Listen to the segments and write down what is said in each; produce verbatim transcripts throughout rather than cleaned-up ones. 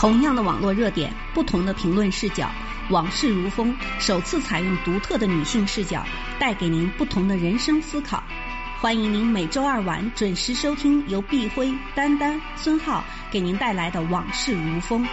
同样的网络热点，不同的评论视角，往事如风首次采用独特的女性视角，带给您不同的人生思考。欢迎您每周二晚准时收听由碧辉、丹丹、孙浩给您带来的往事如风。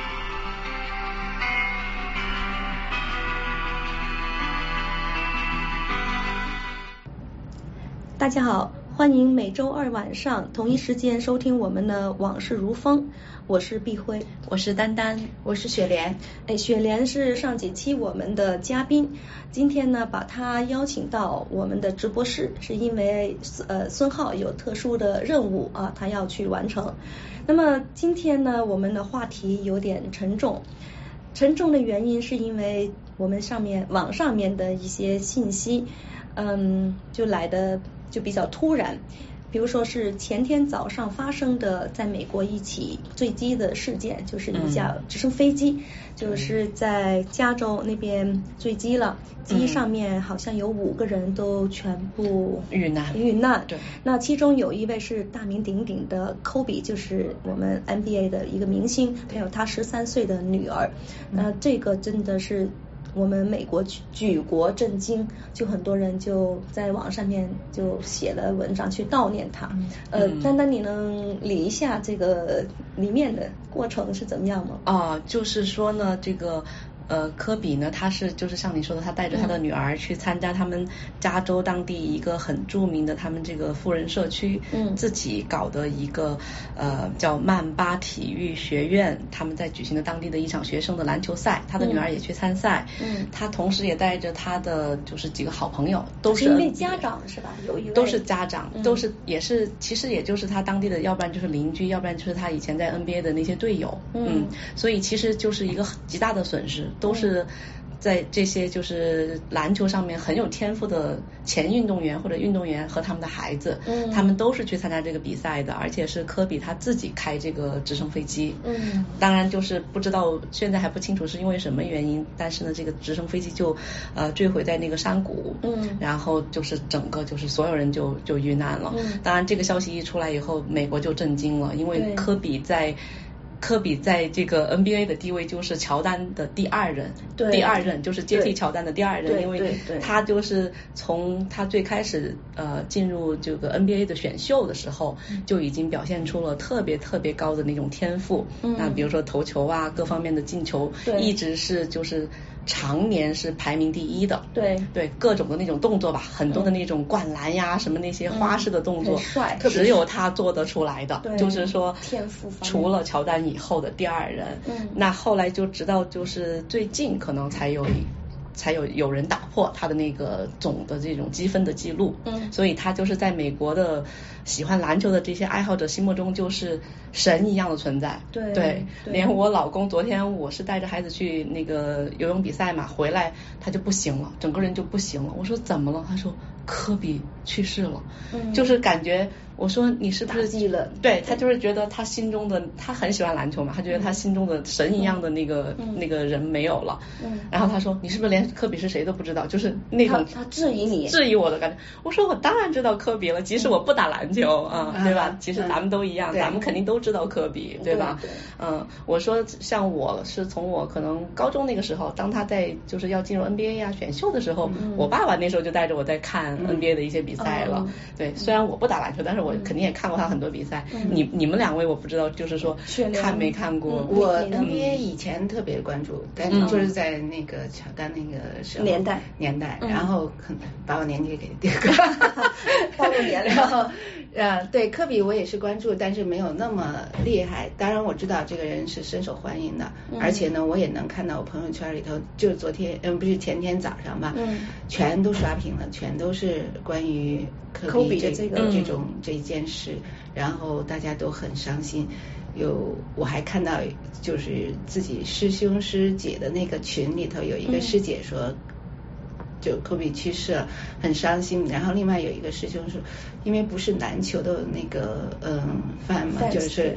大家好，欢迎每周二晚上同一时间收听我们的往事如风。我是碧辉， 我是丹丹， 我是雪莲。 哎，雪莲是上几期我们的嘉宾，今天呢把她邀请到我们的直播室，是因为呃孙浩有特殊的任务啊，他要去完成。那么今天呢，我们的话题有点沉重，沉重的原因是因为我们上面网上面的一些信息，嗯，就来的就比较突然。比如说是前天早上发生的在美国一起坠机的事件，就是一架直升飞机、嗯、就是在加州那边坠机了，机上面好像有五个人都全部遇难遇难对， 那其中有一位是大名鼎鼎的科比，就是我们 N B A 的一个明星，还有他十三岁的女儿、嗯、那这个真的是我们美国举国震惊，就很多人就在网上面就写了文章去悼念他。呃，丹丹，你能理一下这个里面的过程是怎么样吗？ 啊，就是说呢，这个。呃，科比呢，他是就是像你说的，他带着他的女儿去参加他们加州当地一个很著名的他们这个富人社区，嗯，自己搞的一个呃叫曼巴体育学院，他们在举行的当地的一场学生的篮球赛，他的女儿也去参赛，嗯，他同时也带着他的就是几个好朋友，都是因为家长是吧？有一位都是家长，嗯、都是也是其实也就是他当地的，要不然就是邻居，要不然就是他以前在 N B A 的那些队友，嗯，嗯所以其实就是一个极大的损失。都是在这些就是篮球上面很有天赋的前运动员或者运动员和他们的孩子，嗯，他们都是去参加这个比赛的，而且是科比他自己开这个直升飞机，嗯，当然就是不知道现在还不清楚是因为什么原因，但是呢这个直升飞机就呃坠毁在那个山谷，嗯，然后就是整个就是所有人就就遇难了，嗯，当然这个消息一出来以后，美国就震惊了，因为科比在。科比在这个 N B A 的地位就是乔丹的第二人，第二任就是接替乔丹的第二任，因为他就是从他最开始呃进入这个 N B A 的选秀的时候、嗯、就已经表现出了特别特别高的那种天赋，嗯，那比如说投球啊各方面的进球一直是就是常年是排名第一的，对对，各种的那种动作吧，很多的那种灌篮呀、嗯、什么那些花式的动作， 帅、 嗯，只有他做得出来的，就是说天赋除了乔丹以后的第二人，嗯，那后来就直到就是最近可能才有才有有人打破他的那个总的这种积分的记录，嗯，所以他就是在美国的喜欢篮球的这些爱好者心目中就是神一样的存在， 对对, 对，连我老公昨天我是带着孩子去那个游泳比赛嘛，回来他就不行了，整个人就不行了，我说怎么了？他说科比去世了，嗯，就是感觉我说你是不是记了？ 对，他就是觉得他心中的他很喜欢篮球嘛，他觉得他心中的神一样的那个、嗯、那个人没有了，嗯，然后他说你是不是连科比是谁都不知道？就是那种他, 他质疑你， 质疑我的感觉。我说我当然知道科比了，即使我不打篮球啊、嗯，对吧？其实咱们都一样，嗯、咱们肯定都知道科比，对吧？对对嗯，我说像我是从我可能高中那个时候，当他在就是要进入 N B A 呀、啊、选秀的时候、嗯，我爸爸那时候就带着我在看 N B A 的一些比赛了。嗯、对，虽然我不打篮球，但是我肯定也看过他很多比赛。嗯、你你们两位我不知道，就是说看没看过？ 我 N B A 以前特别关注，但是就是在那个乔丹那个时候年代年代，然后可能把我年纪给跌个暴露年龄。 然后呃，对科比我也是关注，但是没有那么厉害。当然我知道这个人是深受欢迎的，嗯、而且呢，我也能看到我朋友圈里头，就昨天嗯不是前天早上吧，嗯，全都刷屏了，全都是关于科比这这个这种、嗯、这一件事，然后大家都很伤心。有我还看到就是自己师兄师姐的那个群里头有一个师姐说。嗯就科比去世了，很伤心。然后另外有一个师兄说，因为不是篮球的那个嗯饭嘛，就是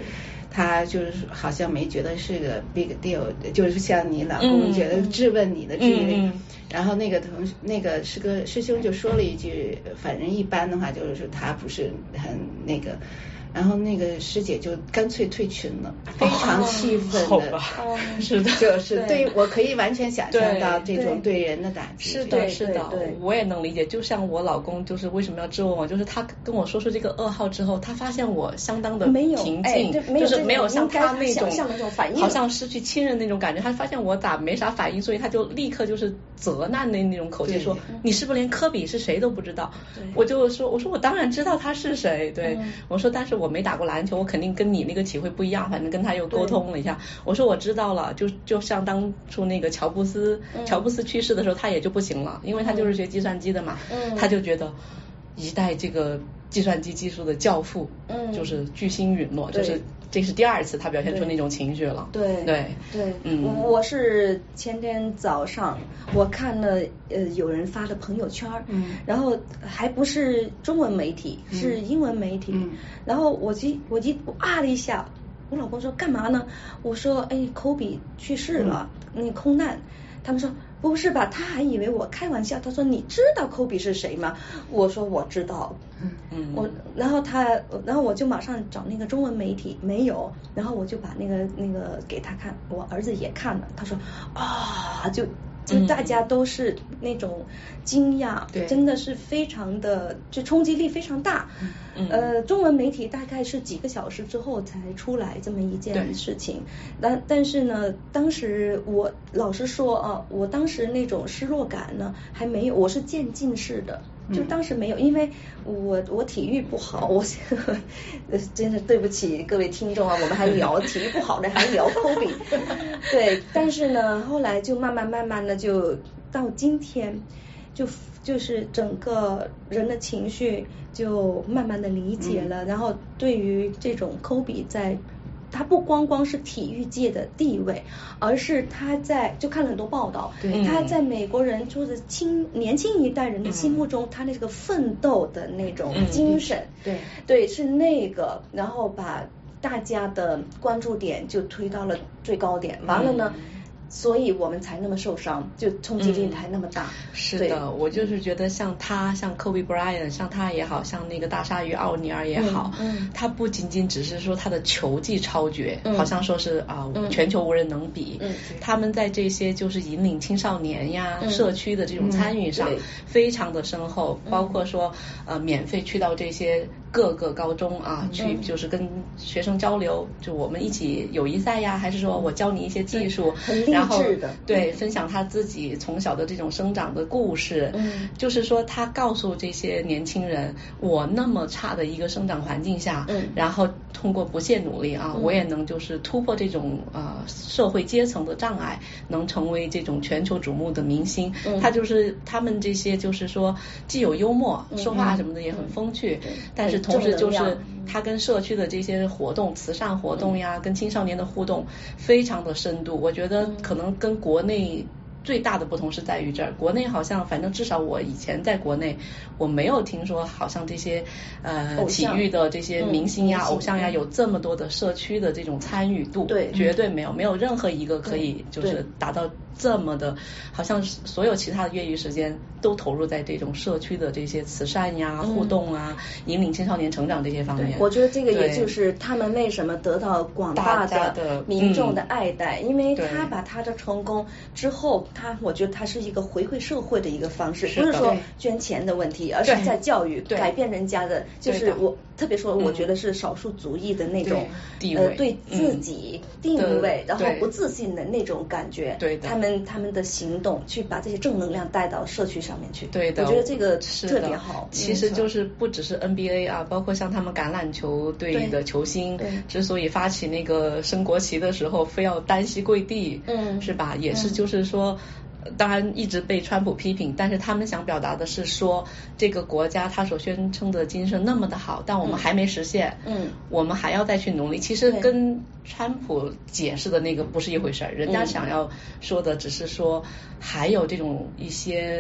他就是好像没觉得是个 big deal， 就是像你老公觉得质问你的质疑、嗯嗯、然后那个同那个师哥师兄就说了一句反正一般的话，就是说他不是很那个，然后那个师姐就干脆退群了，非常气愤的、 哦、是的， 就是对我可以完全想象到这种对人的打击。 是的是的，我也能理解。就像我老公就是为什么要质问我，就是他跟我说出这个噩耗之后，他发现我相当的平静， 哎、 就是没有像他那种那种反应， 好像失去亲人那种感觉。他发现我咋没啥反应，所以他就立刻就是责难的那种口气说，你是不是连科比是谁都不知道？我就说我说我当然知道他是谁，对、嗯、我说但是我没打过篮球，我肯定跟你那个体会不一样，反正跟他又沟通了一下，我说我知道了，就就像当初那个乔布斯、嗯、乔布斯去世的时候他也就不行了，因为他就是学计算机的嘛、嗯、他就觉得一代这个计算机技术的教父、嗯、就是巨星陨落，就是这是第二次他表现出那种情绪了。 对对对，嗯，我是前天早上我看了呃有人发的朋友圈，嗯，然后还不是中文媒体，嗯、是英文媒体，嗯，然后我就我就啊了一下，我老公说干嘛呢？我说哎，科比去世了，嗯、那空难。他们说不是吧，他还以为我开玩笑。他说你知道科比是谁吗？我说我知道。嗯，我然后他然后我就马上找那个中文媒体，没有，然后我就把那个那个给他看，我儿子也看了，他说啊，就就大家都是那种惊讶，嗯、真的是非常的，就冲击力非常大。嗯、呃，中文媒体大概是几个小时之后才出来这么一件事情，但但是呢，当时我老实说啊，我当时那种失落感呢还没有，我是渐进式的。就当时没有，因为我我体育不好，我真是对不起各位听众啊，我们还聊体育不好的，还聊科比，对，但是呢，后来就慢慢慢慢的就到今天，就就是整个人的情绪就慢慢的理解了，嗯、然后对于这种科比在。他不光光是体育界的地位，而是他在就看了很多报道，他在美国人就是青年轻一代人的心目中，嗯、他那个奋斗的那种精神，嗯、对对是那个，然后把大家的关注点就推到了最高点，完了呢。嗯所以我们才那么受伤，就冲击力才那么大。嗯、 是的，我就是觉得像他，像 Kobe Bryant， 像他也好，像那个大鲨鱼奥尼尔也好，嗯嗯、他不仅仅只是说他的球技超绝，嗯、好像说是啊、呃嗯、全球无人能比。嗯、他们在这些就是引领青少年呀、嗯、社区的这种参与上，嗯、非常的深厚，嗯、包括说呃免费去到这些各个高中啊，嗯、去就是跟学生交流，就我们一起友谊赛呀，还是说我教你一些技术，然后。然后对分享他自己从小的这种生长的故事，嗯，就是说他告诉这些年轻人，我那么差的一个生长环境下，嗯，然后通过不懈努力啊，嗯、我也能就是突破这种呃社会阶层的障碍，能成为这种全球瞩目的明星。嗯、他就是他们这些就是说既有幽默，嗯、说话什么的也很风趣，嗯、但是同时就是他跟社区的这些活动、慈善活动呀，嗯、跟青少年的互动非常的深度，我觉得可能跟国内最大的不同是在于这儿，国内好像反正至少我以前在国内我没有听说好像这些呃体育的这些明星呀、嗯、偶像呀有这么多的社区的这种参与度，对，绝对没有，没有任何一个可以就是达到这么的，好像所有其他的业余时间都投入在这种社区的这些慈善呀、嗯、互动啊、引领青少年成长这些方面。 我觉得这个也就是他们为什么得到广大的民众的爱戴，嗯、因为他把他的成功之后，他我觉得他是一个回馈社会的一个方式，不是说捐钱的问题，而是在教育改变人家的，就是我特别说，我觉得是少数族裔的那种呃对自己定位，然后不自信的那种感觉，对他们他们的行动去把这些正能量带到社区上面去， 对的， 我觉得这个特别好。 其实就是不只是 N B A 啊，包括像他们橄榄球队的球星，之所以发起那个升国旗的时候非要单膝跪地，嗯，是吧？也是就是说。当然一直被川普批评，但是他们想表达的是说，这个国家他所宣称的精神那么的好，但我们还没实现，嗯，我们还要再去努力。其实跟川普解释的那个不是一回事儿，人家想要说的只是说还有这种一些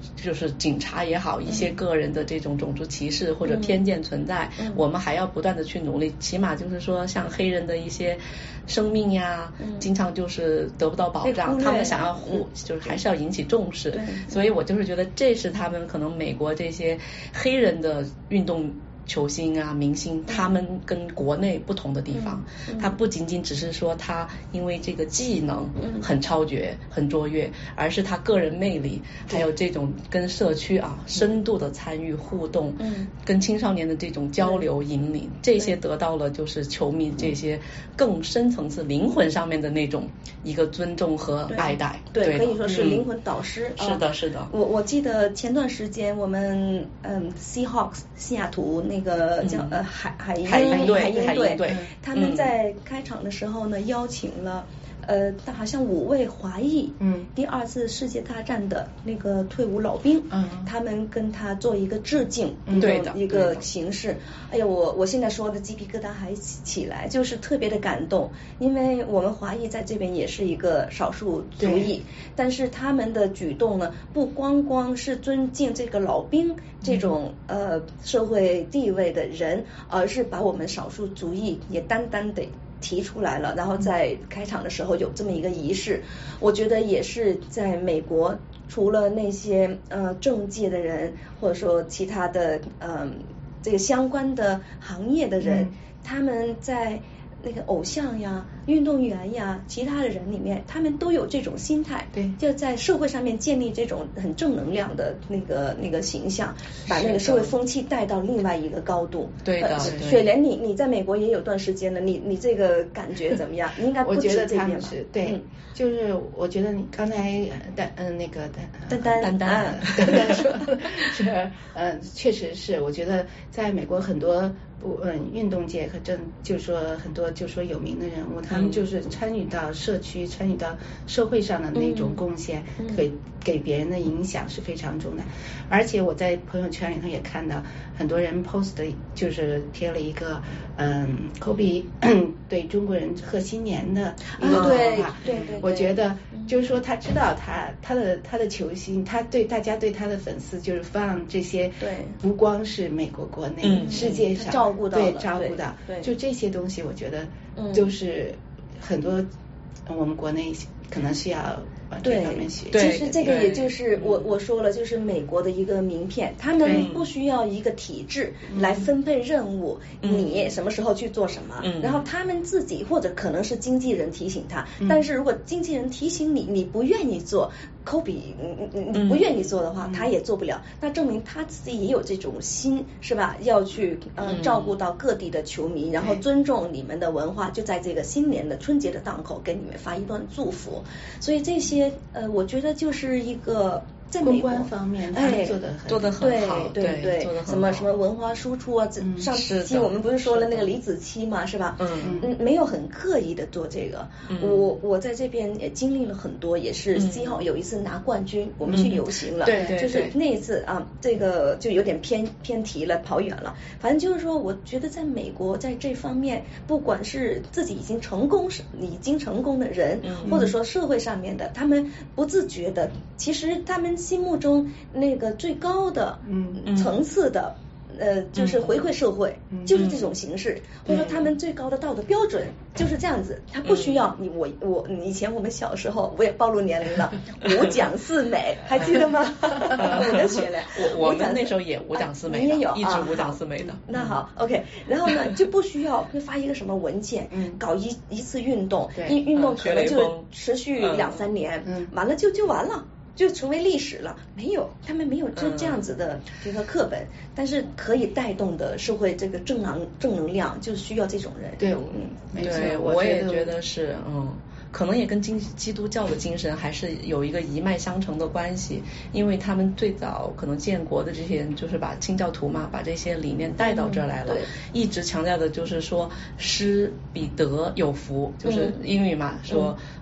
就是警察也好，一些个人的这种种族歧视或者偏见存在，嗯、我们还要不断的去努力，起码就是说像黑人的一些生命呀，嗯、经常就是得不到保障，他们想要护、嗯、就是还是要引起重视，所以我就是觉得这是他们可能美国这些黑人的运动球星啊明星他们跟国内不同的地方，嗯嗯、他不仅仅只是说他因为这个技能很超绝、嗯、很卓越，而是他个人魅力还有这种跟社区啊深度的参与互动，嗯、跟青少年的这种交流引领，这些得到了就是球迷这些更深层次灵魂上面的那种一个尊重和爱戴， 对, 对, 对可以说是灵魂导师， 嗯、是的是的。 我我记得前段时间我们嗯 Seahawks 西雅图那个叫、嗯、呃海海鹰海鹰队海鹰队，他们在嗯、 开场的时候呢邀请了呃好像五位华裔，嗯，第二次世界大战的那个退伍老兵，嗯，他们跟他做一个致敬， 嗯、对的一个形式。哎呀，我我现在说的鸡皮疙瘩还起来，就是特别的感动，因为我们华裔在这边也是一个少数族裔，但是他们的举动呢，不光光是尊敬这个老兵这种、嗯、呃社会地位的人，而是把我们少数族裔也单单的提出来了，然后在开场的时候有这么一个仪式，我觉得也是在美国除了那些呃政界的人或者说其他的呃这个相关的行业的人，嗯、他们在那个偶像呀、运动员呀、其他的人里面，他们都有这种心态， 对， 就在社会上面建立这种很正能量的那个那个形象，把那个社会风气带到另外一个高度。 对的， 呃、雪莲，你你在美国也有段时间了，你你这个感觉怎么样？你应该不止这边吧？ 我觉得他们是对、嗯，就是我觉得你刚才丹嗯那个丹丹丹丹丹丹说是嗯确实是，我觉得在美国很多不嗯运动界和政就是说很多就说有名的人物，他们就是参与到社区、嗯、参与到社会上的那种贡献，嗯、给给别人的影响是非常重的。而且我在朋友圈里头也看到很多人 post 的就是贴了一个嗯科比对中国人贺新年的一个对对对， 我觉得就是说他知道他他的他的球星，他对大家对他的粉丝就是放这些， 对， 不光是美国国内， 嗯、 世界上照顾到对照顾到， 对， 就这些东西，我觉得都是很多我们国内可能需要往这方面学。 其实这个也就是我我说了，就是美国的一个名片，他们不需要一个体制来分配任务，你什么时候去做什么，然后他们自己或者可能是经纪人提醒他，但是如果经纪人提醒你，你不愿意做。科比，你你不愿意做的话，嗯、他也做不了。那证明他自己也有这种心，是吧？要去呃、嗯、照顾到各地的球迷，然后尊重你们的文化，就在这个新年的春节的档口，给你们发一段祝福。所以这些呃，我觉得就是一个。在美国公关方面，他们做的很做的很好， 对对对，什么什么文化输出啊，嗯、上期我们不是说了那个李子柒嘛，是吧？嗯嗯，没有很刻意的做这个。嗯、我我在这边也经历了很多，也是七号有一次拿冠军，嗯、我们去游行了， 对对， 就是那一次啊，这个就有点偏偏题了，跑远了。反正就是说，我觉得在美国在这方面，不管是自己已经成功是已经成功的人，嗯、或者说社会上面的，他们不自觉的，其实他们。心目中那个最高的层次的、嗯、呃，就是回馈社会，嗯、就是这种形式，嗯、或者说他们最高的道德标准就是这样子，他不需要你我我以前我们小时候我也暴露年龄了，五讲四美，还记得吗？我的学嘞， 我我们那时候也五讲四美， 你也有， 一直五讲四美的。 啊、那好 ，OK， 然后呢就不需要会发一个什么文件，嗯、搞一一次运动，运运动可能就持续两三年，嗯、完了就就完了。就成为历史了，没有，他们没有这这样子的这个课本，嗯、但是可以带动的社会这个正能正能量，就需要这种人。 对， 嗯， 没错， 对，我也觉得是，嗯。可能也跟基基督教的精神还是有一个一脉相承的关系，因为他们最早可能建国的这些人就是把清教徒嘛，把这些理念带到这儿来了，嗯、一直强调的就是说施比德有福，就是英语嘛，嗯、说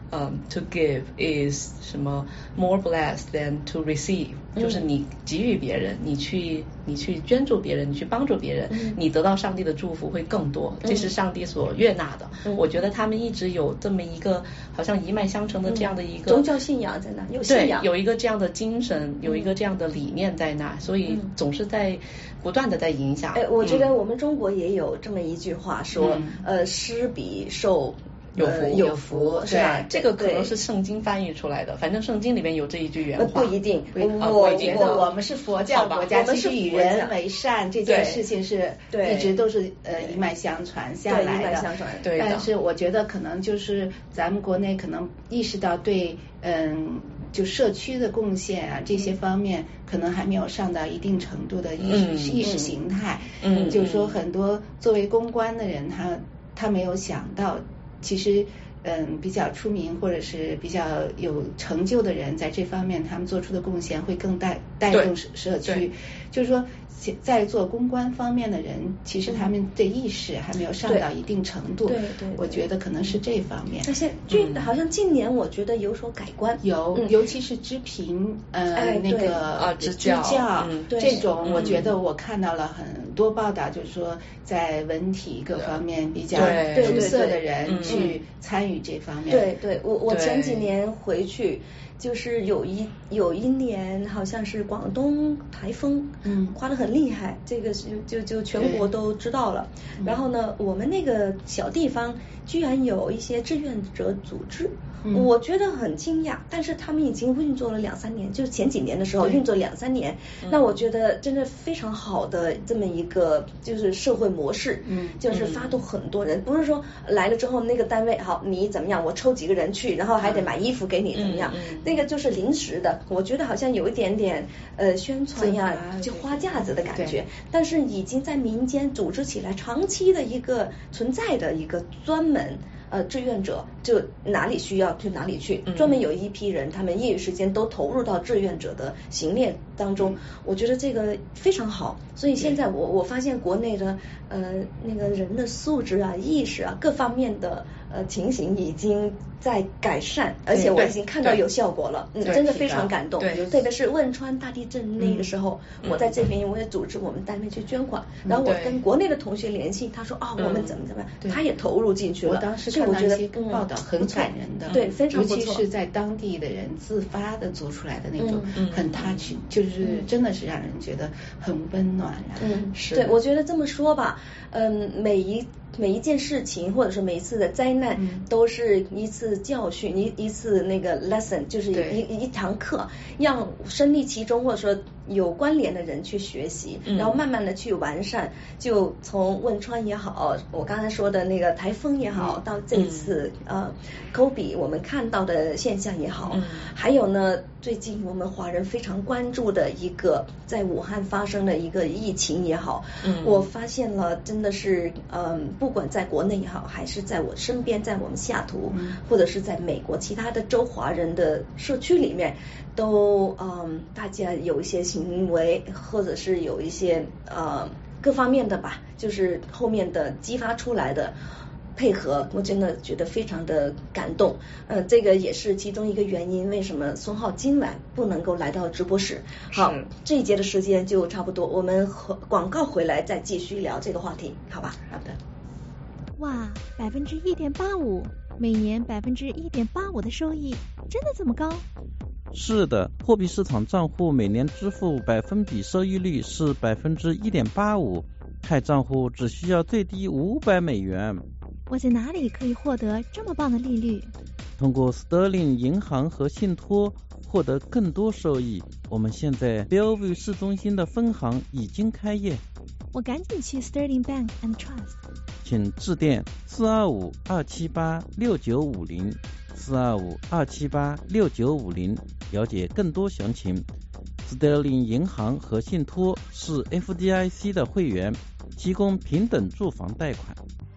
嗯、um, to give is 什么 more blessed than to receive，、嗯、就是你给予别人，你去你去捐助别人，你去帮助别人、嗯，你得到上帝的祝福会更多，这是上帝所悦纳的。嗯、我觉得他们一直有这么一个好像一脉相承的这样的一个、 嗯、宗教信仰在那，有信仰， 对，有一个这样的精神，有一个这样的理念在那，所以总是在不断的在影响。 哎，我觉得我们中国也有这么一句话说，嗯、呃，施比受有福、呃、 有福，是吧？ 这个可能是圣经翻译出来的，反正圣经里面有这一句原话。 不一定， 我觉得我们是佛教国家，其实与人为善这件事情是一直都是呃一脉相传下来的。 一脉相传， 对。 但是我觉得可能就是咱们国内可能意识到对嗯。就社区的贡献啊，这些方面可能还没有上到一定程度的意识、嗯、意识形态。嗯，就是说很多作为公关的人，他他没有想到，其实嗯比较出名或者是比较有成就的人，在这方面他们做出的贡献会更带带动社区。就是说，在做公关方面的人，其实他们的意识还没有上到一定程度。 对 对, 对, 对， 我觉得可能是这方面。 但是近、嗯、好像近年我觉得有所改观， 有，嗯、尤其是支频呃、哎、那个啊支教，支教嗯、 这种，我觉得我看到了很多报道，就是说在文体各方面比较出色的人去参与这方面。 对对，我我前几年回去。就是有一有一年好像是广东台风，嗯，刮得很厉害，这个就就就全国都知道了。然后呢，我们那个小地方居然有一些志愿者组织，嗯、我觉得很惊讶。但是他们已经运作了两三年，就是前几年的时候运作两三年，那我觉得真的非常好的这么一个就是社会模式，嗯，就是发动很多人，不是说来了之后那个单位好你怎么样，我抽几个人去，然后还得买衣服给你怎么样。嗯嗯那个就是临时的，我觉得好像有一点点呃宣传呀，就花架子的感觉，但是已经在民间组织起来，长期的一个存在的一个专门呃志愿者，就哪里需要就哪里去，专门有一批人，他们业余时间都投入到志愿者的行列当中，我觉得这个非常好。所以现在我我发现国内的呃那个人的素质啊、意识啊各方面的呃情形已经在改善，而且我已经看到有效果了，嗯，真的非常感动。特别是汶川大地震那个时候，嗯、我在这边我也组织我们单位去捐款，嗯、然后我跟国内的同学联系，他说啊、哦、我们怎么怎么样，他也投入进去了。 我当时看到一些报道很感人的， 嗯、对，非常不错， 尤其是在当地的人自发的做出来的那种很 touch，、嗯、就是真的是让人觉得很温暖。 嗯，是。对，我觉得这么说吧，嗯，每一。每一件事情或者是每一次的灾难、嗯、都是一次教训，一一次那个 lesson， 就是一一堂课，让身历其中或者说有关联的人去学习、嗯、然后慢慢的去完善，就从汶川也好，我刚才说的那个台风也好、嗯、到这次、嗯、呃 COVID 我们看到的现象也好、嗯、还有呢最近我们华人非常关注的一个在武汉发生的一个疫情也好、嗯、我发现了真的是嗯、呃不管在国内也好，还是在我身边，在我们西雅图、嗯、或者是在美国其他的州华人的社区里面，都嗯大家有一些行为，或者是有一些呃各方面的吧，就是后面的激发出来的配合，我真的觉得非常的感动。呃，这个也是其中一个原因，为什么孙浩今晚不能够来到直播室。好，这一节的时间就差不多，我们广告回来再继续聊这个话题，好吧？ 好的。 哇，百分之一点八五，每年百分之一点八五的收益，真的这么高？ 是的，货币市场账户每年支付百分比收益率是百分之一点八五，开账户只需要最低五百美元。 我在哪里可以获得这么棒的利率？ 通过 Sterling 银行和信托获得更多收益。我们现在 Bellevue 市中心的分行已经开业。 我赶紧去 Sterling Bank and Trust。 请致电四二五二七八六九五零 四二五二七八六九五零了解更多详情。Sterling 银行和信托是 F D I C 的会员，提供平等住房贷款。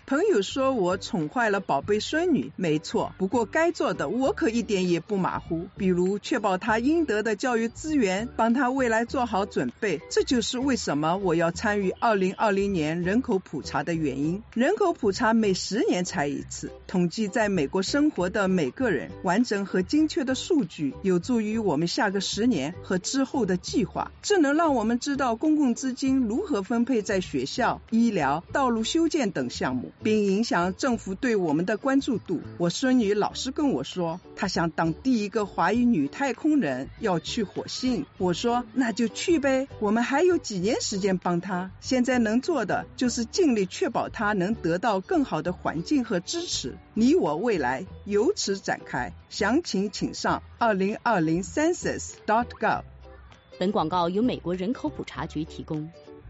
朋友说我宠坏了宝贝孙女，没错，不过该做的我可一点也不马虎，比如确保她应得的教育资源，帮她未来做好准备。这就是为什么我要参与二零二零年人口普查的原因。人口普查每十年才一次，统计在美国生活的每个人，完整和精确的数据有助于我们下个十年和之后的计划，这能让我们知道公共资金如何分配在学校、医疗、道路修建等项目，并影响政府对我们的关注度。我孙女老是跟我说，她想当第一个华裔女太空人，要去火星。我说那就去呗，我们还有几年时间帮她，现在能做的就是尽力确保她能得到更好的环境和支持。你我未来由此展开，详情请上二零二零 census dot gov。 本广告由美国人口普查局提供。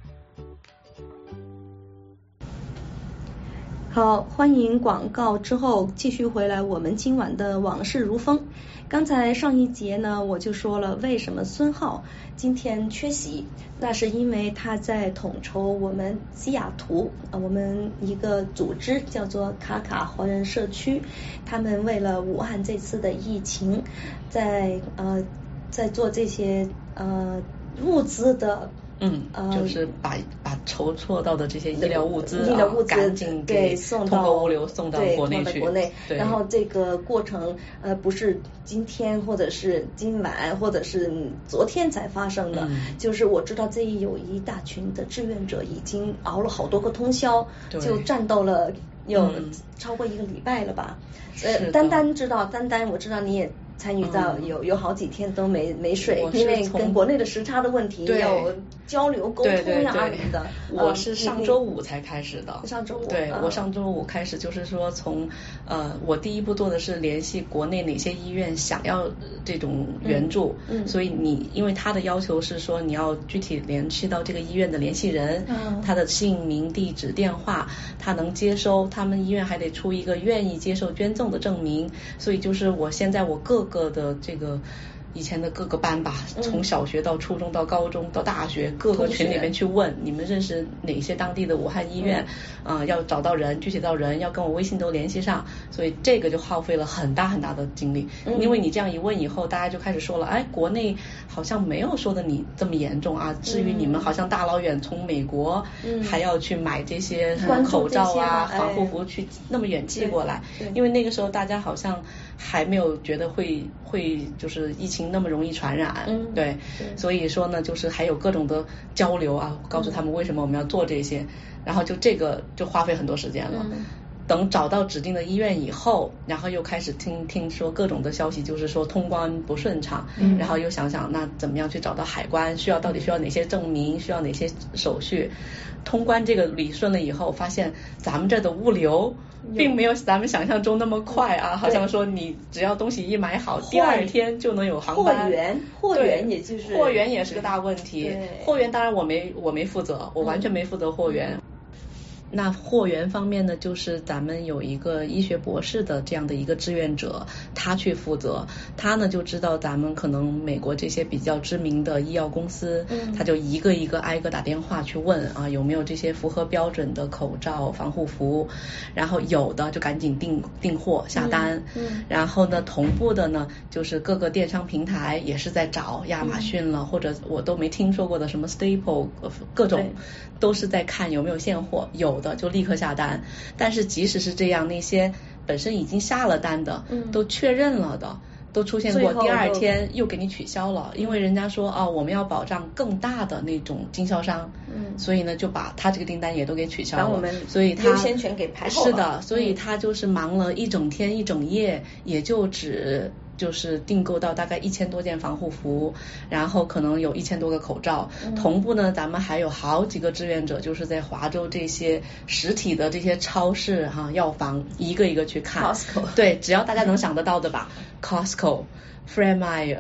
好，欢迎广告之后继续回来我们今晚的往事如风。刚才上一节呢，我就说了为什么孙浩今天缺席，那是因为他在统筹我们西雅图呃我们一个组织叫做卡卡华人社区，他们为了武汉这次的疫情，在呃在做这些呃物资的。 嗯，就是把把筹措到的这些医疗物资啊， 医疗物资赶紧给通过物流送到国内去。 国内，然后这个过程呃不是今天或者是今晚或者是昨天才发生的，嗯、就是我知道这有一大群的志愿者已经熬了好多个通宵，就战斗了有超过一个礼拜了吧。嗯、呃，丹丹知道，丹丹我知道你也。参与到有有好几天都没没睡，因为跟国内的时差的问题要交流沟通呀什么的。 我是上周五才开始的， 上周五， 对我上周五开始就是说从呃我第一步做的是联系国内哪些医院想要这种援助， 嗯， 所以你因为他的要求是说你要具体联系到这个医院的联系人， 嗯， 他的姓名、地址、电话，他能接收，他们医院还得出一个愿意接受捐赠的证明，所以就是我现在我各个的这个以前的各个班吧，从小学到初中到高中到大学，各个群里面去问你们认识哪些当地的武汉医院，啊、呃，要找到人，具体到人要跟我微信都联系上，所以这个就耗费了很大很大的精力。因为你这样一问以后，大家就开始说了，哎，国内好像没有说的你这么严重啊，至于你们好像大老远从美国还要去买这些什么口罩啊、防护服去那么远寄过来，因为那个时候大家好像还没有觉得会会就是疫情那么容易传染， 嗯， 对，所以说呢，就是还有各种的交流啊，告诉他们为什么我们要做这些，嗯、然后就这个就花费很多时间了。 嗯、 等找到指定的医院以后，然后又开始听听说各种的消息，就是说通关不顺畅， 嗯、 然后又想想那怎么样去找到海关，需要到底需要哪些证明，需要哪些手续。通关这个理顺了以后，发现咱们这的物流并没有咱们想象中那么快啊，好像说你只要东西一买好，第二天就能有航班。 货源，货源也就是货源也是个大问题。货源当然我没我没负责，我完全没负责货源。嗯，那货源方面呢，就是咱们有一个医学博士的这样的一个志愿者，他去负责，他呢就知道咱们可能美国这些比较知名的医药公司， 嗯、 他就一个一个挨个打电话去问啊，有没有这些符合标准的口罩、防护服，然后有的就赶紧订订货下单， 嗯嗯、 然后呢同步的呢就是各个电商平台也是在找亚马逊了，嗯、或者我都没听说过的什么 Staple 各种都是在看有没有现货，有的就立刻下单，但是即使是这样，那些本身已经下了单的， 嗯、 都确认了的，都出现过第二天又给你取消了，因为人家说哦我们要保障更大的那种经销商， 嗯、 所以呢就把他这个订单也都给取消了， 我们所以他优先权给排后了。 是的，所以他就是忙了一整天一整夜，也就只就是订购到大概一千多件防护服，然后可能有一千多个口罩。 嗯、 同步呢，咱们还有好几个志愿者，就是在华州这些实体的这些超市哈、药房一个一个去看。 Costco 对，只要大家能想得到的吧，Costco、Fred Meyer。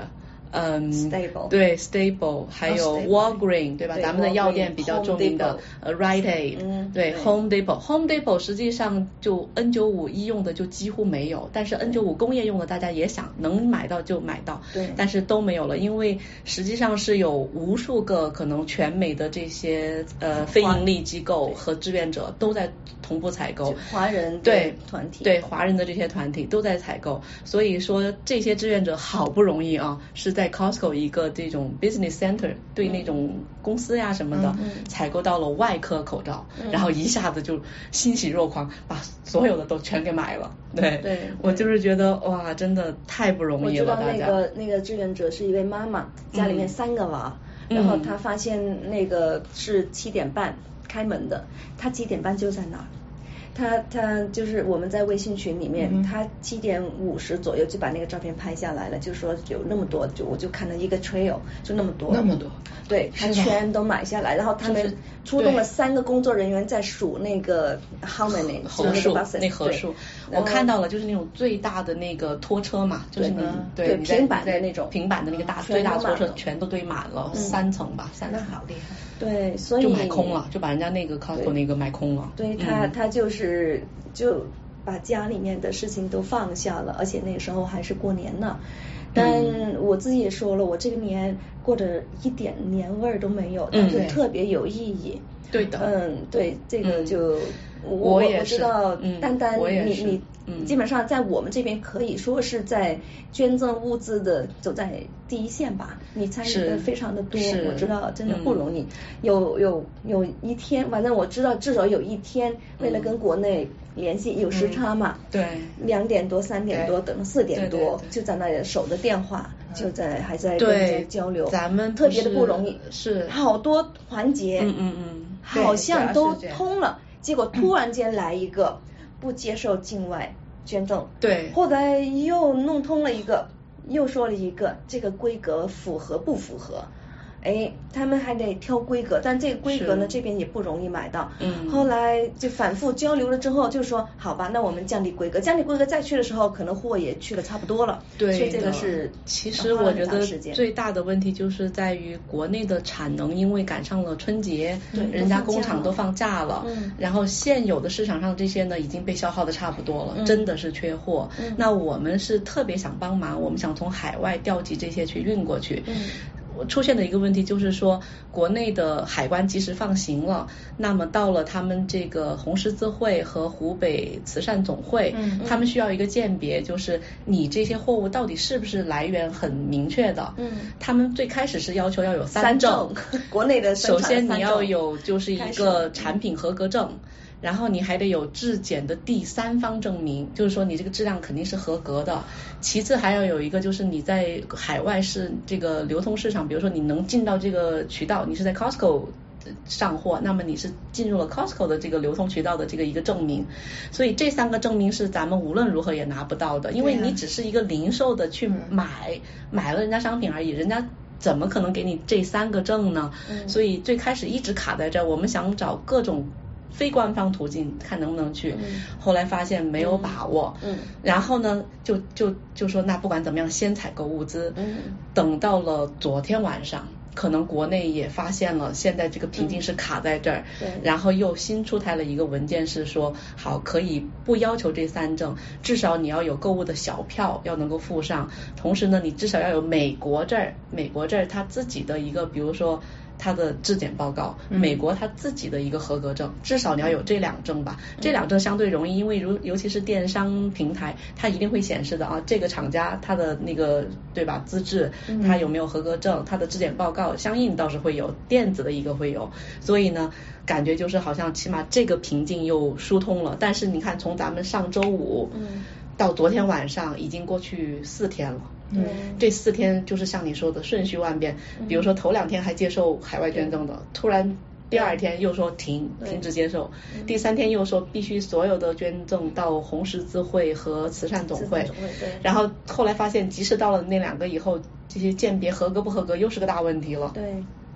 嗯 ，Stable 对 Stable， 还有 Walgreen 对吧？咱们的药店比较著名的呃 Rite Aid， 嗯， 对 Home Depot，Home Depot 实际上就 N 九十五 医用的就几乎没有，但是 N 九十五 工业用的大家也想能买到就买到， 对， 但是都没有了，因为实际上是有无数个可能全美的这些呃非盈利机构和志愿者都在同步采购， 华人对团体， 对华人的这些团体都在采购，所以说这些志愿者好不容易啊是在 Costco 一个这种 business center 对那种公司呀什么的、嗯、采购到了外科口罩、嗯、然后一下子就欣喜若狂，把所有的都全给买了。对， 对我就是觉得哇真的太不容易了。 我知道那个那个志愿者是一位妈妈，家里面三个娃、嗯、然后她发现那个是七点半开门的，她七点半就在那儿，他他就是我们在微信群里面，嗯、他七点五十左右就把那个照片拍下来了，就说有那么多，就我就看了一个 trail， 就那么多， 那么多， 对，他全都买下来，然后他们出动了三个工作人员在数那个 how many 盒数，那盒数，我看到了，就是那种最大的那个拖车嘛，就是你对对平板的那种平板的那个大最大拖车全都堆满了， 嗯、 三层吧，三层， 好厉害。 对，所以就买空了，就把人家那个 Costco 那个买空了。 对他，嗯、他就是就把家里面的事情都放下了，而且那个时候还是过年呢。但我自己也说了，我这个年过得一点年味儿都没有，但是特别有意义。 对的， 嗯，对，这个就、 嗯、 我也我知道， 嗯、 单单你你、 嗯、 基本上在我们这边可以说是在捐赠物资的走在第一线吧，你参与的非常的多，我知道真的不容易。嗯、有有有一天，反正我知道至少有一天，为了跟国内联系，有时差嘛， 嗯、对， 两点多、三点多等四点多， 对对对就在那里守着电话。就在还在跟人家交流， 咱们特别的不容易， 是好多环节， 嗯嗯嗯， 好像都通了，结果突然间来一个不接受境外捐赠， 对， 后来又弄通了一个，又说了一个这个规格符合不符合？哎，他们还得挑规格，但这个规格呢这边也不容易买到。 嗯， 后来就反复交流了之后，就说好吧，那我们降低规格，降低规格再去的时候，可能货也去了差不多了。 对， 所以这个是其实我觉得最大的问题就是在于国内的产能，因为赶上了春节， 对， 人家工厂都放假了， 嗯， 然后现有的市场上这些呢已经被消耗的差不多了， 嗯、 真的是缺货。 嗯、 那我们是特别想帮忙，我们想从海外调集这些去运过去。 嗯。 出现的一个问题就是说，国内的海关及时放行了，那么到了他们这个红十字会和湖北慈善总会， 嗯嗯、 他们需要一个鉴别，就是你这些货物到底是不是来源很明确的。 嗯， 他们最开始是要求要有三证， 国内的首先你要有就是一个产品合格证。然后你还得有质检的第三方证明，就是说你这个质量肯定是合格的。其次还要有一个就是你在海外是这个流通市场，比如说你能进到这个渠道，你是在 Costco 上货，那么你是进入了 Costco 的这个流通渠道的这个一个证明。所以这三个证明是咱们无论如何也拿不到的，因为你只是一个零售的去买，买了人家商品而已，人家怎么可能给你这三个证呢？ 嗯、 所以最开始一直卡在这儿，我们想找各种非官方途径看能不能去， 嗯、 后来发现没有把握， 嗯， 然后呢就就就说那不管怎么样先采购物资， 嗯， 等到了昨天晚上，可能国内也发现了现在这个瓶颈是卡在这儿， 嗯、 然后又新出台了一个文件是说好可以不要求这三证，至少你要有购物的小票要能够附上，同时呢你至少要有美国这儿美国这儿他自己的一个比如说他的质检报告，美国他自己的一个合格证，至少你要有这两证吧。这两证相对容易，因为如尤其是电商平台，它一定会显示的啊，这个厂家它的那个对吧资质，它有没有合格证，它的质检报告相应倒是会有，电子的一个会有。所以呢，感觉就是好像起码这个瓶颈又疏通了。但是你看，从咱们上周五到昨天晚上，已经过去四天了。 嗯， 这四天就是像你说的瞬息万变，比如说头两天还接受海外捐赠的，突然第二天又说停停止接受，第三天又说必须所有的捐赠到红十字会和慈善总会，然后后来发现即使到了那两个以后，这些鉴别合格不合格又是个大问题了。 对。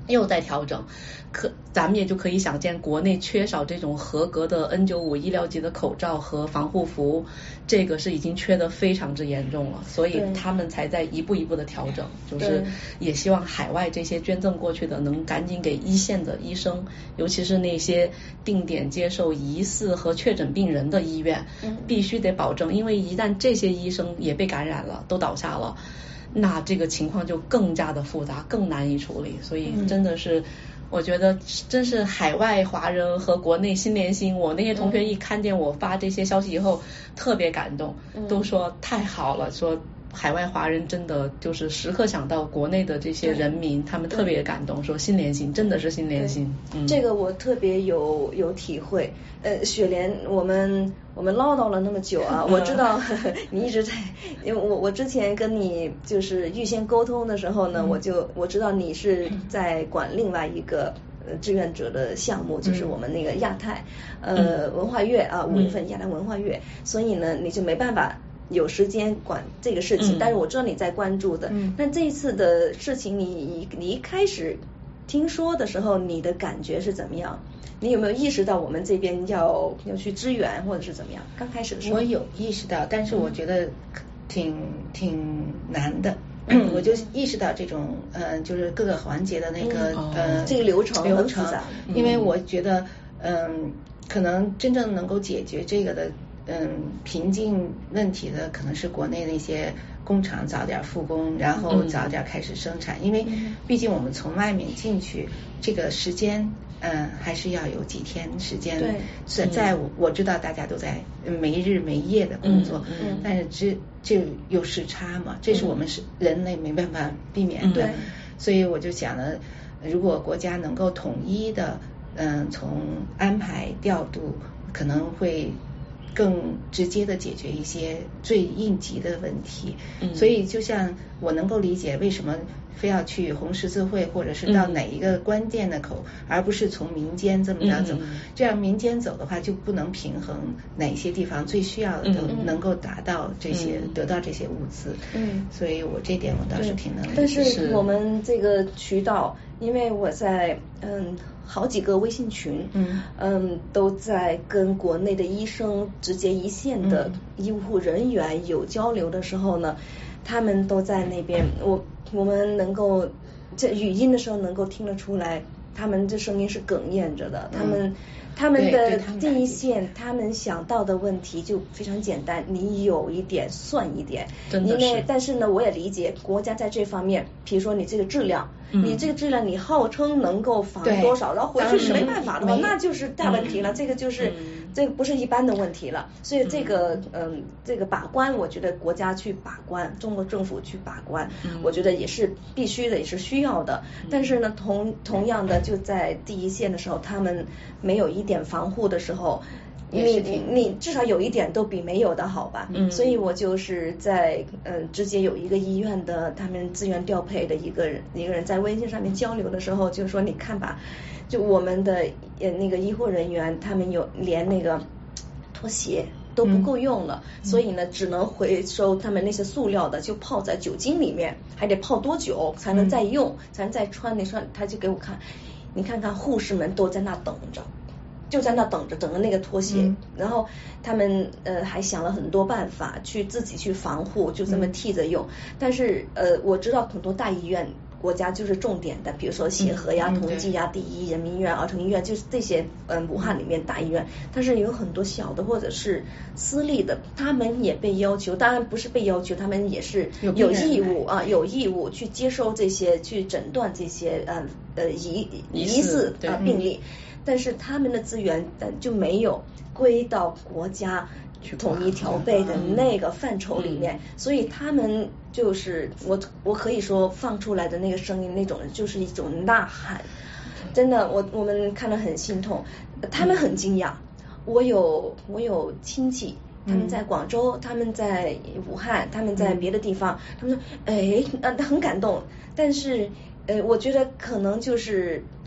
又在调整，可咱们也就可以想见，国内缺少这种合格的 N 九十五 医疗级的口罩和防护服，这个是已经缺得非常之严重了，所以他们才在一步一步的调整，就是也希望海外这些捐赠过去的能赶紧给一线的医生，尤其是那些定点接受疑似和确诊病人的医院，必须得保证，因为一旦这些医生也被感染了，都倒下了，那这个情况就更加的复杂，更难以处理，所以真的是、嗯、我觉得真是海外华人和国内心连心，我那些同学一看见我发这些消息以后、嗯、特别感动、嗯、都说太好了，说海外华人真的就是时刻想到国内的这些人民，他们特别感动，说心连心，真的是心连心、 嗯、这个我特别有有体会。呃，雪莲，我们我们唠叨了那么久啊，我知道呵呵你一直在，因为我我之前跟你就是预先沟通的时候呢、嗯、我就我知道你是在管另外一个呃志愿者的项目，就是我们那个亚太、嗯、呃文化月啊，五月份亚太文化月、嗯、所以呢你就没办法有时间管这个事情、嗯、但是我知道你在关注的。嗯，那这一次的事情你你一开始听说的时候你的感觉是怎么样？你有没有意识到我们这边要要去支援或者是怎么样？刚开始的时候我有意识到，但是我觉得挺、嗯、挺难的。嗯，我就意识到这种呃就是各个环节的那个、嗯、呃这个流程流程，因为我觉得嗯、呃、可能真正能够解决这个的嗯瓶颈问题的可能是国内那些工厂早点复工，然后早点开始生产、嗯、因为毕竟我们从外面进去这个时间嗯还是要有几天时间。 对， 在在我我知道大家都在没日没夜的工作，嗯嗯、但是这就有时差嘛，这是我们是人类没办法避免的、嗯、所以我就想了，如果国家能够统一的嗯从安排调度，可能会更直接的解决一些最应急的问题、嗯、所以就像我能够理解为什么非要去红十字会或者是到哪一个关键的口、嗯、而不是从民间这么着走、嗯、这样民间走的话就不能平衡哪些地方最需要的都能够达到这些、嗯、得到这些物资。嗯，所以我这点我倒是挺能理解。 但是我们这个渠道，因为我在嗯好几个微信群，嗯嗯都在跟国内的医生直接一线的医护人员有交流的时候呢，他们都在那边，我我们能够这语音的时候能够听得出来，他们这声音是哽咽着的，他们、嗯、他们的第一线，他们想到的问题就非常简单，你有一点算一点，因为但是呢，我也理解国家在这方面，比如说你这个质量。嗯、你这个质量你号称能够防多少，然后回去没办法的话，那就是大问题了、嗯、这个就是、嗯、这个不是一般的问题了，所以这个嗯、呃、这个把关，我觉得国家去把关，中国政府去把关、嗯、我觉得也是必须的，也是需要的、嗯、但是呢同同样的就在第一线的时候，他们没有一点防护的时候，你你至少有一点都比没有的好吧。嗯，所以我就是在呃直接有一个医院的他们资源调配的一个人一个人在微信上面交流的时候，就说你看吧，就我们的呃那个医护人员，他们有连那个拖鞋都不够用了、嗯、所以呢只能回收他们那些塑料的，就泡在酒精里面，还得泡多久才能再用、嗯、才能再穿，那双他就给我看，你看看护士们都在那等着，就在那等着等着那个拖鞋、嗯、然后他们呃还想了很多办法去自己去防护，就这么替着用、嗯、但是呃我知道很多大医院国家就是重点的，比如说协和呀、嗯、同济呀、第一人民医院、儿童医院，就是这些嗯武汉里面大医院，但是有很多小的或者是私立的，他们也被要求，当然不是被要求，他们也是有义务啊，有义务去接收这些，去诊断这些呃呃疑疑似啊病例。但是他们的资源就没有归到国家统一调配的那个范畴里面、嗯、所以他们就是我我可以说放出来的那个声音，那种就是一种呐喊，真的我我们看了很心痛，他们很惊讶、嗯、我有我有亲戚他们在广州、嗯、他们在武汉，他们在别的地方、嗯、他们说哎呃很感动，但是呃我觉得可能就是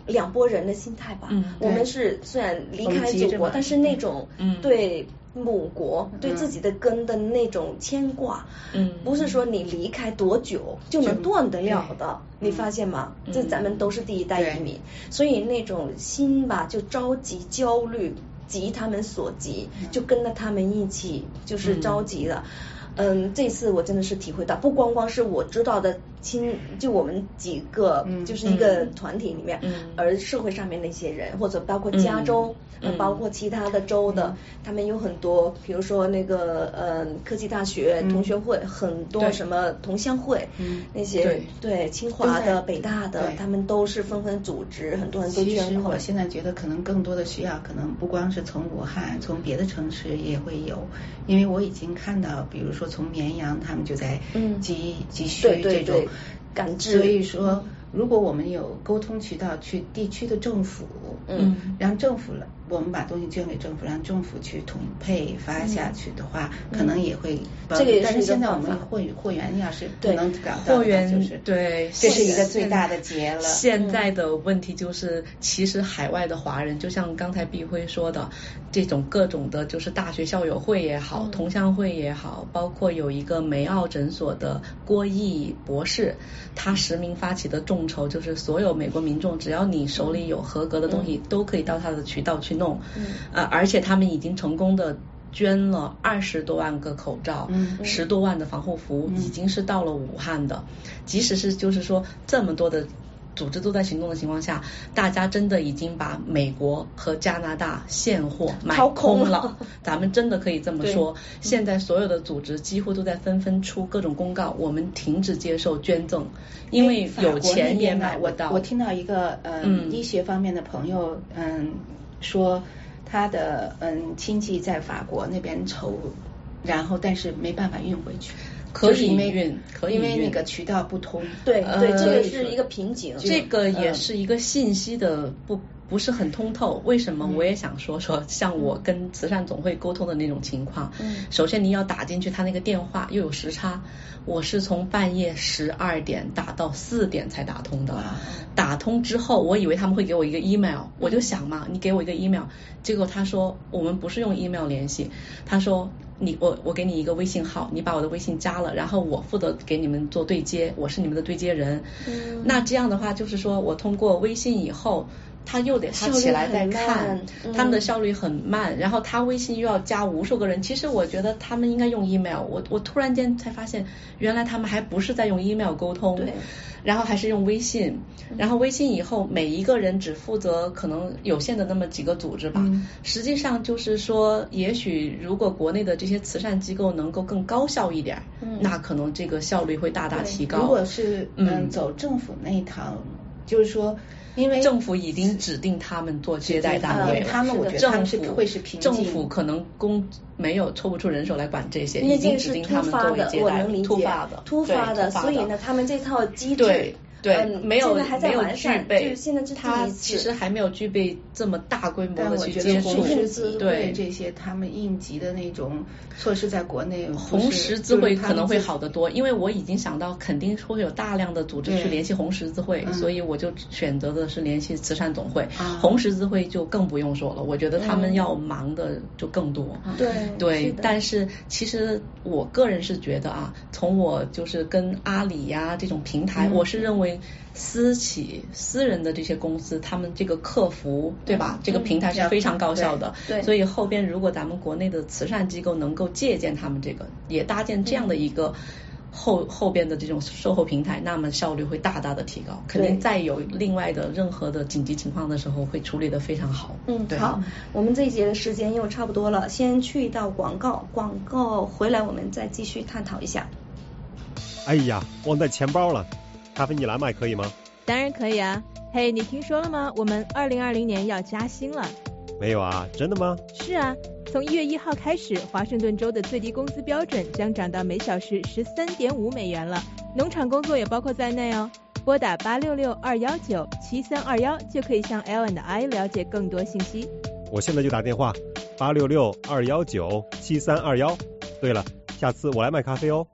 两拨人的心态吧。 嗯， 我们是虽然离开祖国，但是那种对母国、嗯、对自己的根的那种牵挂，嗯，不是说你离开多久就能断得了的。你发现吗？嗯、这咱们都是第一代移民，所以那种心吧就着急焦虑。急他们所急，就跟着他们一起就是着急了。嗯, 嗯，这次我真的是体会到，不光光是我知道的亲，就我们几个，嗯、就是一个团体里面，嗯、而社会上面那些人，或者包括加州，嗯、包括其他的州的，嗯、他们有很多，比如说那个呃科技大学、嗯、同学会，很多什么同乡会，嗯、那些 对, 对清华的、北大的，他们都是纷纷组织，很多人都捐款。 其实我现在觉得可能更多的需要，可能不光是从武汉，从别的城市也会有，因为我已经看到，比如说从绵阳，他们就在急、嗯、急需这种感知， 所以说。如果我们有沟通渠道去地区的政府，嗯，让政府了，我们把东西捐给政府，让政府去统配发下去的话，嗯、可能也会帮助。 这个也是但是现在我们会货源要是不能搞到， 货源就是对， 这是一个最大的结了。 现在的问题就是，其实海外的华人，就像刚才碧辉说的，这种各种的，就是大学校友会也好，嗯、同乡会也好，包括有一个梅奥诊所的郭毅博士，他实名发起的众筹，就是所有美国民众，只要你手里有合格的东西，嗯、都可以到他的渠道去弄。嗯，呃，而且他们已经成功的捐了二十多万个口罩，嗯，十多万的防护服，嗯、已经是到了武汉的。即使是就是说这么多的组织都在行动的情况下，大家真的已经把美国和加拿大现货买空了。咱们真的可以这么说，现在所有的组织几乎都在纷纷出各种公告，我们停止接受捐赠，因为有钱也买不到。 我我听到一个呃、嗯、医学方面的朋友嗯说他的嗯亲戚在法国那边筹，然后但是没办法运回去。 可以运，可以因为那个渠道不通。 对对，这个是一个瓶颈。 这个也是一个信息的不不是很通透。为什么？我也想说说，像我跟慈善总会沟通的那种情况。嗯。首先你要打进去他那个电话，又有时差，我是从半夜十二点打到四点才打通的。打通之后，我以为他们会给我一个 email， 我就想嘛，你给我一个 email， 结果他说我们不是用 email 联系，他说。你我我给你一个微信号，你把我的微信加了，然后我负责给你们做对接，我是你们的对接人。嗯、那这样的话，就是说我通过微信以后，他又得他起来再看，嗯、他们的效率很慢，然后他微信又要加无数个人。其实我觉得他们应该用 email， 我我突然间才发现，原来他们还不是在用 email 沟通。对。然后还是用微信，然后微信以后每一个人只负责可能有限的那么几个组织吧。嗯、实际上就是说，也许如果国内的这些慈善机构能够更高效一点，嗯、那可能这个效率会大大提高。 如果是嗯, 嗯走政府那一套，就是说。因为政府已经指定他们做接待单位了， 他们我觉得他们是会是瓶颈， 政府可能公没有抽不出人手来管这些，已经指定他们作为接待， 突发的，突发的，所以呢，他们这套机制。 对对， 嗯、 没有现在还在完善， 具备， 就是现在是他其实还没有具备这么大规模的去接触。 红十字会这些他们应急的那种措施，在国内红十字会可能会好得多，因为我已经想到肯定会有大量的组织去联系红十字会，所以我就选择的是联系慈善总会。嗯、红十字会就更不用说了，我觉得他们要忙的就更多。 嗯、对对，但是其实我个人是觉得啊，从我就是跟阿里呀、啊、这种平台，嗯、我是认为。私企私人的这些公司，他们这个客服对吧？嗯、这个平台是非常高效的， 对对， 所以后边如果咱们国内的慈善机构能够借鉴他们这个，也搭建这样的一个后、嗯、后边的这种售后平台，那么效率会大大的提高，肯定再有另外的任何的紧急情况的时候会处理得非常好。 嗯， 对， 好，我们这一节的时间又差不多了，先去到广告，广告回来我们再继续探讨一下。 哎呀，忘带钱包了。咖啡你来买可以吗？ 当然可以啊。嘿，你听说了吗？我们二零二零年要加薪了。 没有啊，真的吗？ 是啊，从一月一号开始，华盛顿州的最低工资标准将涨到每小时十三点五美元了，农场工作也包括在内哦。拨打八六六二幺九七三二幺就可以向 L and I 了解更多信息。 我现在就打电话，八六六二幺九七三二幺。对了，下次我来买咖啡哦。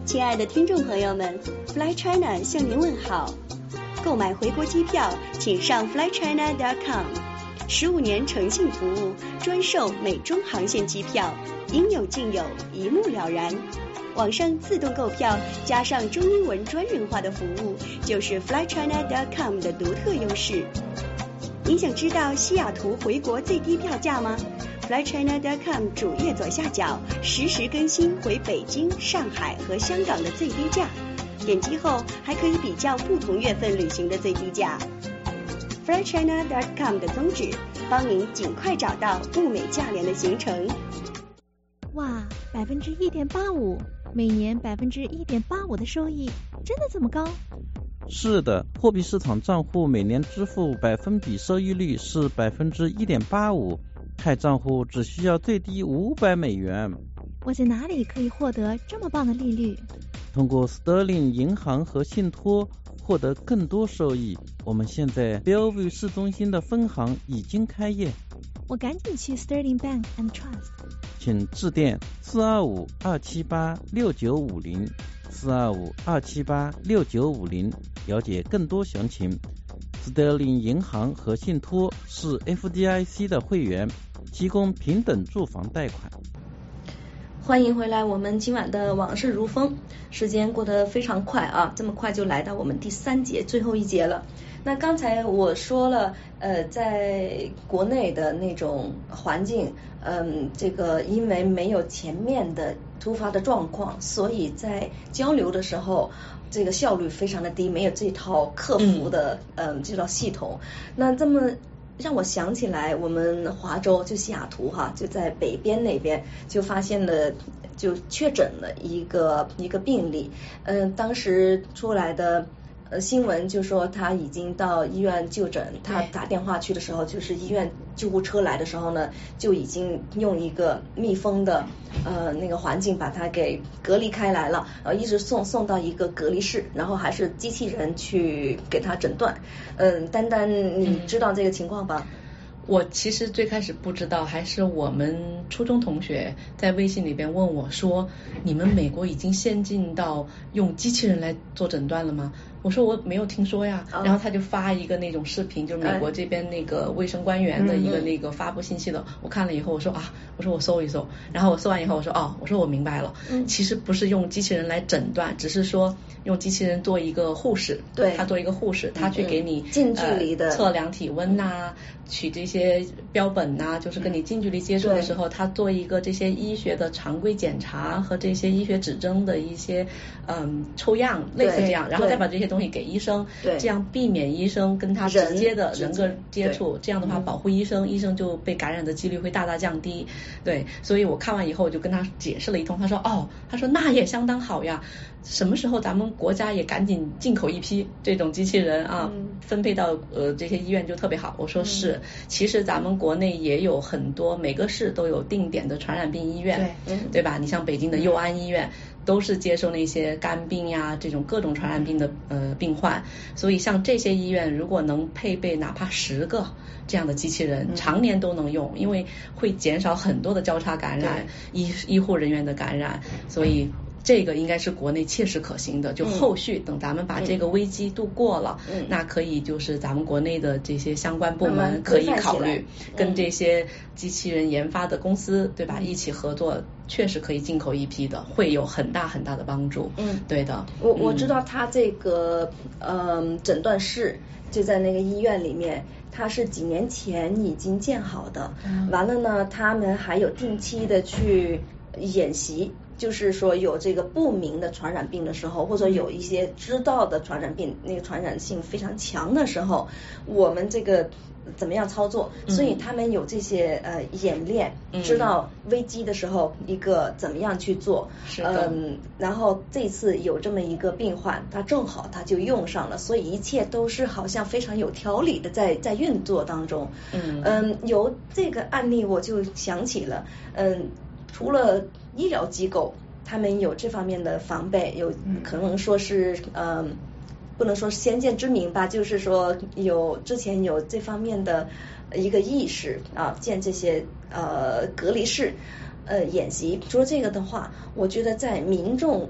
亲爱的听众朋友们 ，Fly China 向您问好。购买回国机票，请上 fly china dot com。十五年诚信服务，专售美中航线机票，应有尽有，一目了然。网上自动购票，加上中英文专人化的服务，就是 fly china dot com 的独特优势。您想知道西雅图回国最低票价吗？fly china dot com 主页左下角实时更新回北京、上海和香港的最低价，点击后还可以比较不同月份旅行的最低价。fly china dot com 的宗旨，帮您尽快找到物美价廉的行程。 哇，百分之一点八五，每年百分之一点八五的收益，真的这么高？ 是的，货币市场账户每年支付百分比收益率是百分之一点八五。开账户只需要最低五百美元。 我在哪里可以获得这么棒的利率？ 通过 Sterling 银行和信托获得更多收益。我们现在 Bellevue 市中心的分行已经开业。 我赶紧去 Sterling Bank and Trust。 请致电四二五二七八六九五零 四二五二七八六九五零了解更多详情。Sterling 银行和信托是 F D I C 的会员，提供平等住房贷款。 欢迎回来，我们今晚的往事如风。时间过得非常快啊，这么快就来到我们第三节最后一节了。那刚才我说了，呃，在国内的那种环境，嗯，这个因为没有前面的突发的状况，所以在交流的时候，这个效率非常的低，没有这套客服的嗯、呃、这套系统。那这么让我想起来，我们华州就西雅图哈，就在北边那边就发现了，就确诊了一个一个病例。嗯、呃，当时出来的呃新闻就说他已经到医院就诊，他打电话去的时候，就是医院救护车来的时候呢，就已经用一个密封的呃那个环境把他给隔离开来了，然后一直送送到一个隔离室，然后还是机器人去给他诊断。嗯，丹丹，你知道这个情况吧？ 嗯，我其实最开始不知道，还是我们初中同学在微信里边问我说，你们美国已经先进到用机器人来做诊断了吗？我说我没有听说呀，然后他就发一个那种视频，就是美国这边那个卫生官员的一个那个发布信息的，我看了以后我说啊，我说我搜一搜，然后我搜完以后我说哦，我说我明白了，其实不是用机器人来诊断，只是说用机器人做一个护士，对，他做一个护士，他去给你近距离的测量体温呐，取这些标本呐，就是跟你近距离接触的时候，他做一个这些医学的常规检查和这些医学指征的一些嗯抽样，类似这样，然后再把这些东西给医生，对，这样避免医生跟他直接的人个接触，这样的话保护医生，医生就被感染的几率会大大降低。对，所以我看完以后我就跟他解释了一通，他说哦，他说那也相当好呀，什么时候咱们国家也赶紧进口一批这种机器人啊，嗯、分配到呃这些医院就特别好。我说是，嗯、其实咱们国内也有很多，每个市都有定点的传染病医院，对，嗯、对吧？你像北京的佑安医院。嗯都是接受那些肝病呀这种各种传染病的呃病患，所以像这些医院如果能配备哪怕十个这样的机器人，嗯、常年都能用，因为会减少很多的交叉感染，医医护人员的感染，所以这个应该是国内切实可行的。就后续等咱们把这个危机度过了，嗯、那可以就是咱们国内的这些相关部门可以考虑跟这些机器人研发的公司，对吧，一起合作。确实可以进口一批的，会有很大很大的帮助。嗯，对的。 我我知道他这个嗯诊断室就在那个医院里面，它是几年前已经建好的。嗯、完了呢，他们还有定期的去演习。就是说有这个不明的传染病的时候，或者有一些知道的传染病，那个传染性非常强的时候，我们这个怎么样操作？嗯、所以他们有这些呃演练，知道危机的时候一个怎么样去做。是的。嗯，然后这次有这么一个病患，他正好他就用上了，所以一切都是好像非常有条理的在在运作当中。嗯嗯，由这个案例我就想起了，嗯，除了医疗机构他们有这方面的防备，有可能说是嗯、呃，不能说先见之明吧，就是说有之前有这方面的一个意识啊，建这些呃隔离室呃演习。除了这个的话，我觉得在民众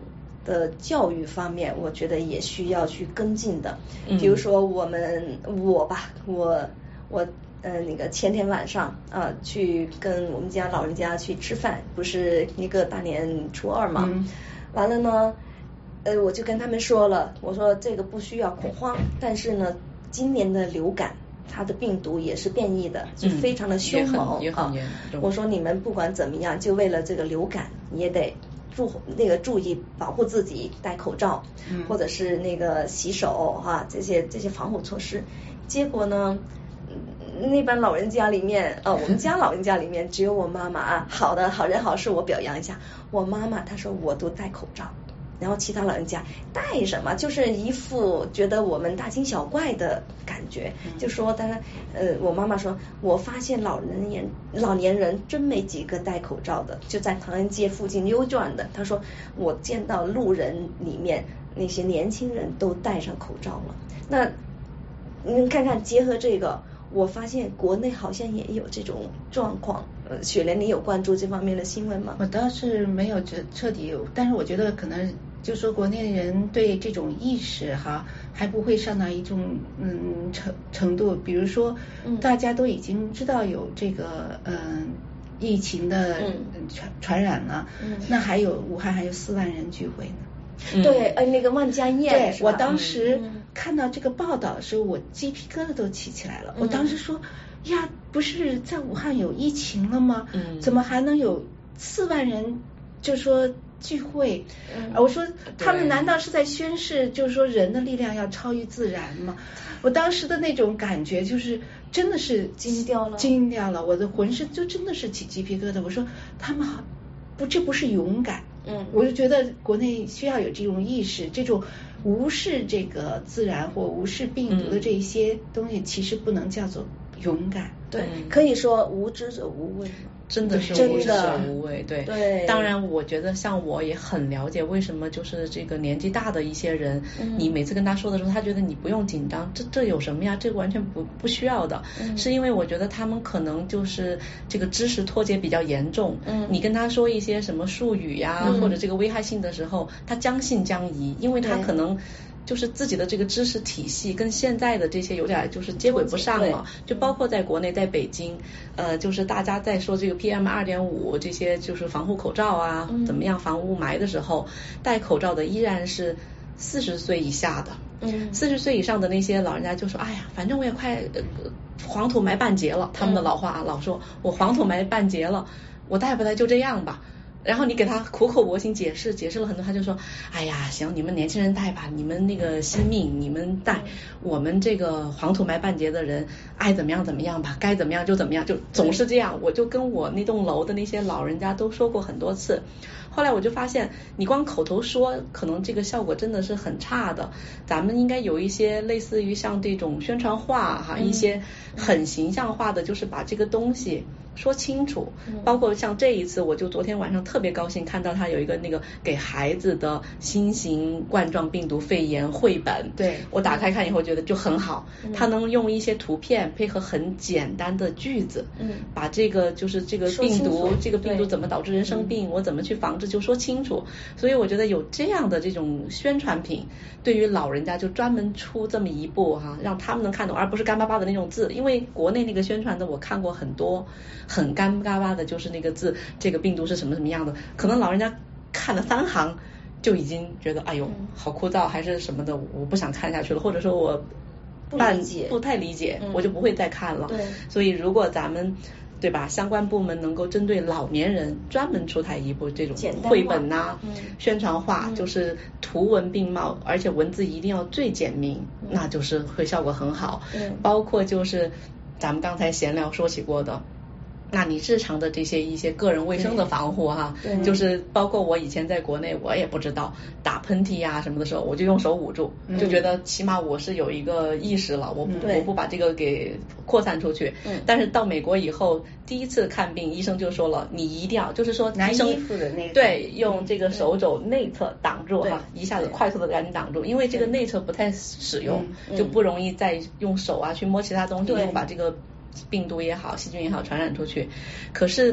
的教育方面，我觉得也需要去跟进的。比如说我们我吧，我我呃那个前天晚上啊、呃、去跟我们家老人家去吃饭，不是一个大年初二嘛，嗯、完了呢，呃我就跟他们说了，我说这个不需要恐慌，但是呢，今年的流感它的病毒也是变异的，就非常的凶猛、嗯、啊。我说你们不管怎么样，就为了这个流感，你也得注那个注意保护自己，戴口罩，嗯、或者是那个洗手哈、啊，这些这些防护措施。结果呢，那班老人家里面，呃，我们家老人家里面只有我妈妈啊，好的好人好事，我表扬一下。我妈妈她说我都戴口罩。然后其他老人家戴什么，就是一副觉得我们大惊小怪的感觉，嗯、就说当然，呃，我妈妈说，我发现老人年老年人真没几个戴口罩的，就在唐人街附近溜转的。她说我见到路人里面那些年轻人都戴上口罩了。那你看看，结合这个，我发现国内好像也有这种状况。呃，雪莲，你有关注这方面的新闻吗？ 我倒是没有彻彻底有，但是我觉得可能就说国内人对这种意识哈还不会上到一种嗯程程度，比如说、嗯、大家都已经知道有这个嗯、呃、疫情的传传染了，嗯、那还有武汉还有四万人聚会呢。 嗯、对，呃，那个万家宴， 对，我当时看到这个报道的时候，我鸡皮疙瘩都起起来了。嗯、我当时说。呀，不是在武汉有疫情了吗？嗯，怎么还能有四万人就说聚会？嗯，我说他们难道是在宣示，就是说人的力量要超于自然吗？我当时的那种感觉就是真的是惊掉了， 惊掉了，我的浑身就真的是起鸡皮疙瘩。我说他们好不，这不是勇敢。嗯，我就觉得国内需要有这种意识，这种无视这个自然或无视病毒的这些东西，其实不能叫做勇敢。 对，可以说无知者无畏。 真的是无知者无畏，对。对。当然，我觉得像我也很了解为什么就是这个年纪大的一些人，嗯、你每次跟他说的时候，他觉得你不用紧张，这这有什么呀？这个完全不不需要的。嗯、是因为我觉得他们可能就是这个知识脱节比较严重。嗯。你跟他说一些什么术语呀，嗯、或者这个危害性的时候，他将信将疑，因为他可能。就是自己的这个知识体系跟现在的这些有点就是接轨不上了，就包括在国内，在北京，呃，就是大家在说这个 P M 二点五 这些就是防护口罩啊，嗯、怎么样防雾霾的时候，戴口罩的依然是四十岁以下的，嗯，四十岁以上的那些老人家就说，哎呀，反正我也快、呃、黄土埋半截了，他们的老话、啊嗯、老说我黄土埋半截了，我戴不戴就这样吧。然后你给他苦口婆心解释，解释了很多，他就说，哎呀，行，你们年轻人戴吧，你们那个惜命，你们戴，我们这个黄土埋半截的人，爱怎么样怎么样吧，该怎么样就怎么样，就总是这样。我就跟我那栋楼的那些老人家都说过很多次。后来我就发现，你光口头说，可能这个效果真的是很差的。咱们应该有一些类似于像这种宣传画哈，一些很形象化的，就是把这个东西说清楚。包括像这一次，我就昨天晚上特别高兴看到他有一个那个给孩子的新型冠状病毒肺炎绘本。对，我打开看以后觉得就很好，他能用一些图片配合很简单的句子，嗯，把这个就是这个病毒，这个病毒怎么导致人生病，我怎么去防治。就说清楚，所以我觉得有这样的这种宣传品，对于老人家就专门出这么一部哈，让他们能看懂，而不是干巴巴的那种字。因为国内那个宣传的我看过很多，很干巴巴的，就是那个字，这个病毒是什么什么样的，可能老人家看了三行就已经觉得哎呦好枯燥，还是什么的，我不想看下去了，或者说我不理解， 不太理解，嗯、我就不会再看了。 对， 所以如果咱们。对吧？相关部门能够针对老年人专门出台一部这种绘本呐、啊、嗯、宣传画，嗯、就是图文并茂，而且文字一定要最简明，嗯、那就是会效果很好。嗯、包括就是咱们刚才闲聊说起过的。那你日常的这些一些个人卫生的防护哈，就是包括我以前在国内我也不知道打喷嚏呀、啊、什么的时候，我就用手捂住，嗯、就觉得起码我是有一个意识了，我不、嗯、我不把这个给扩散出去。嗯、但是到美国以后，第一次看病，医生就说了，你一定要就是说拿衣服的那个对，用这个手肘内侧挡住哈，一下子快速的赶紧挡住，因为这个内侧不太使用，就不容易再用手啊去摸其他东西，又把这个。病毒也好，细菌也好传染出去。可是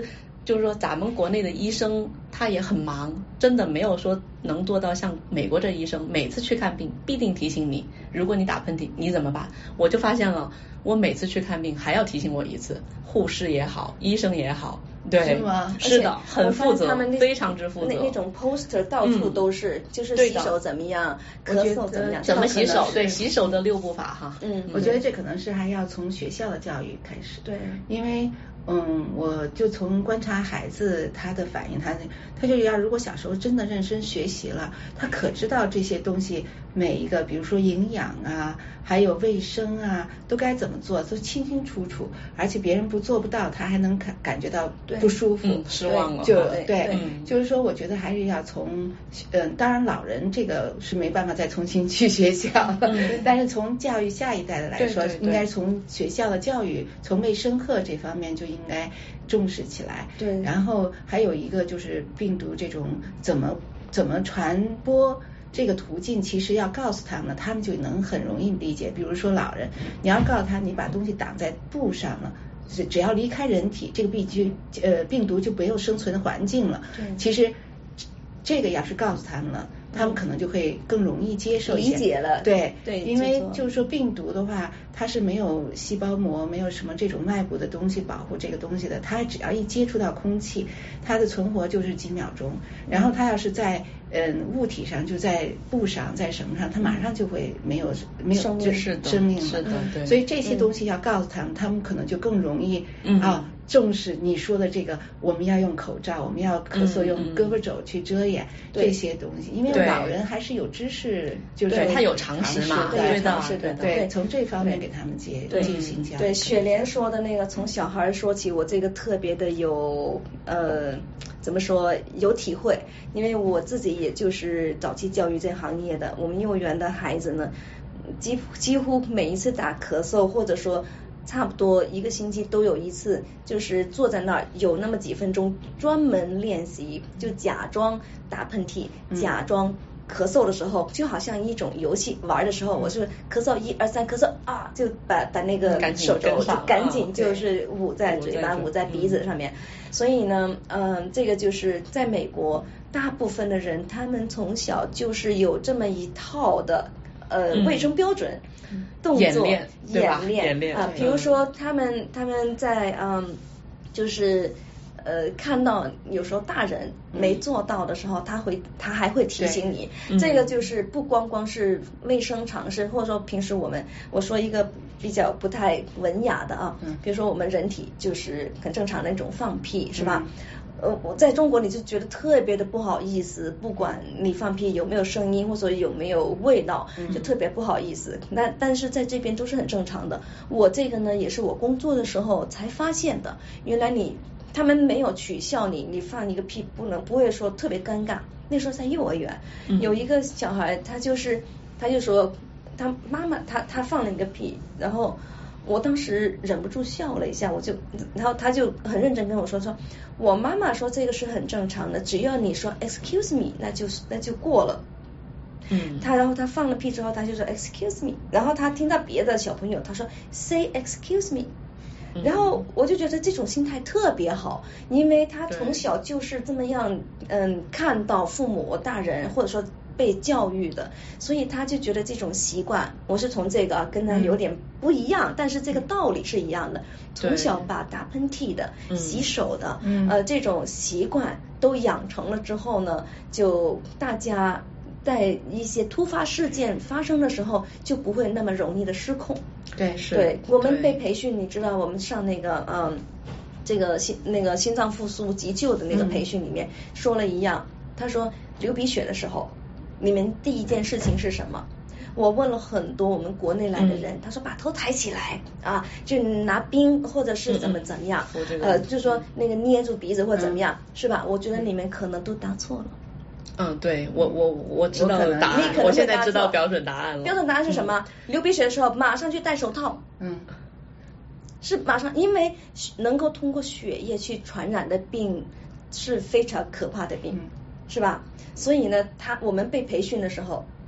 就是说咱们国内的医生他也很忙，真的没有说能做到像美国这医生每次去看病必定提醒你，如果你打喷嚏你怎么办？我就发现了，我每次去看病还要提醒我一次，护士也好，医生也好。对， 是吗？ 是的，很负责， 他们非常之负责。 那那种 poster 到处都是，嗯、就是洗手怎么样，咳嗽怎么样， 怎么洗手？对，洗手的六步法哈。 嗯，我觉得这可能是还要从学校的教育开始。 对， 因为。嗯，我就从观察孩子他的反应，他他就要如果小时候真的认真学习了，他可知道这些东西每一个，比如说营养啊，还有卫生啊，都该怎么做，都清清楚楚，而且别人不做不到，他还能感感觉到不舒服、 嗯、失望了。 就对， 对嗯、 就是说，我觉得还是要从嗯，当然老人这个是没办法再重新去学校，嗯、但是从教育下一代的来说， 对对对应该从学校的教育，从卫生课这方面就应该重视起来。 对， 然后还有一个就是病毒这种怎么怎么传播这个途径，其实要告诉他们，他们就能很容易理解。比如说老人，你要告诉他，你把东西挡在布上了，只要离开人体，这个病菌呃病毒就没有生存的环境了。 对， 其实这个要是告诉他们了，他们可能就会更容易接受一些， 理解了。 对对， 因为就是说病毒的话，它是没有细胞膜，没有什么这种外部的东西保护这个东西的，它只要一接触到空气，它的存活就是几秒钟。然后它要是在嗯物体上，就在布上，在什么上，它马上就会没有没有生命是生命了。 是的，对。 所以这些东西要告诉他们，他们可能就更容易啊重视你说的这个，我们要用口罩，我们要咳嗽用胳膊肘去遮掩这些东西，因为老人还是有知识，就是他有常识嘛， 对的， 是的，对，从这方面给他们接进行教育。 对，雪莲说的那个从小孩说起，我这个特别的有呃怎么说有体会，因为我自己也就是早期教育这行业的，我们幼儿园的孩子呢，几几乎每一次打咳嗽或者说。差不多一个星期都有一次，就是坐在那儿有那么几分钟专门练习，就假装打喷嚏，假装咳嗽的时候，就好像一种游戏玩的时候，我是咳嗽一二三咳嗽啊，就把把那个手肘就赶紧就是捂在嘴巴、捂在鼻子上面。所以呢，嗯，这个就是在美国，大部分的人他们从小就是有这么一套的呃卫生标准。动作演练演练演练啊，比如说他们他们在嗯，就是呃看到有时候大人没做到的时候，他会他还会提醒你，这个就是不光光是卫生常识，或者说平时我们我说一个比较不太文雅的啊，比如说我们人体就是很正常的那种放屁，是吧？呃，我在中国你就觉得特别的不好意思，不管你放屁有没有声音或者有没有味道，就特别不好意思。那但是在这边都是很正常的。我这个呢也是我工作的时候才发现的，原来你他们没有取笑你，你放一个屁不能不会说特别尴尬。那时候在幼儿园，有一个小孩他就是他就说他妈妈他他放了一个屁，然后。我当时忍不住笑了一下，我就，然后他就很认真跟我说说，我妈妈说这个是很正常的，只要你说 excuse me， 那就那就过了。嗯，他然后他放了屁之后，他就说 excuse me， 然后他听到别的小朋友他说 say excuse me， 然后我就觉得这种心态特别好，因为他从小就是这么样，嗯，看到父母大人或者说。被教育的，所以他就觉得这种习惯，我是从这个跟他有点不一样，嗯、但是这个道理是一样的。从小把打喷嚏的、嗯、洗手的，嗯、呃，这种习惯都养成了之后呢，就大家在一些突发事件发生的时候，就不会那么容易的失控。 对，是。 对，我们被培训，你知道，我们上那个嗯，这个心那个心脏复苏急救的那个培训里面、嗯、说了一样，他说流鼻血的时候。你们第一件事情是什么？我问了很多我们国内来的人，嗯、他说把头抬起来啊，就拿冰或者是怎么怎么样，嗯嗯呃，就说那个捏住鼻子或怎么样，嗯、是吧？我觉得你们可能都答错了。 嗯，对我我我知道答案，我现在知道标准答案了。 标准答案是什么？嗯、流鼻血的时候马上去戴手套。嗯。是马上，因为能够通过血液去传染的病是非常可怕的病。嗯是吧？所以呢，他我们被培训的时候，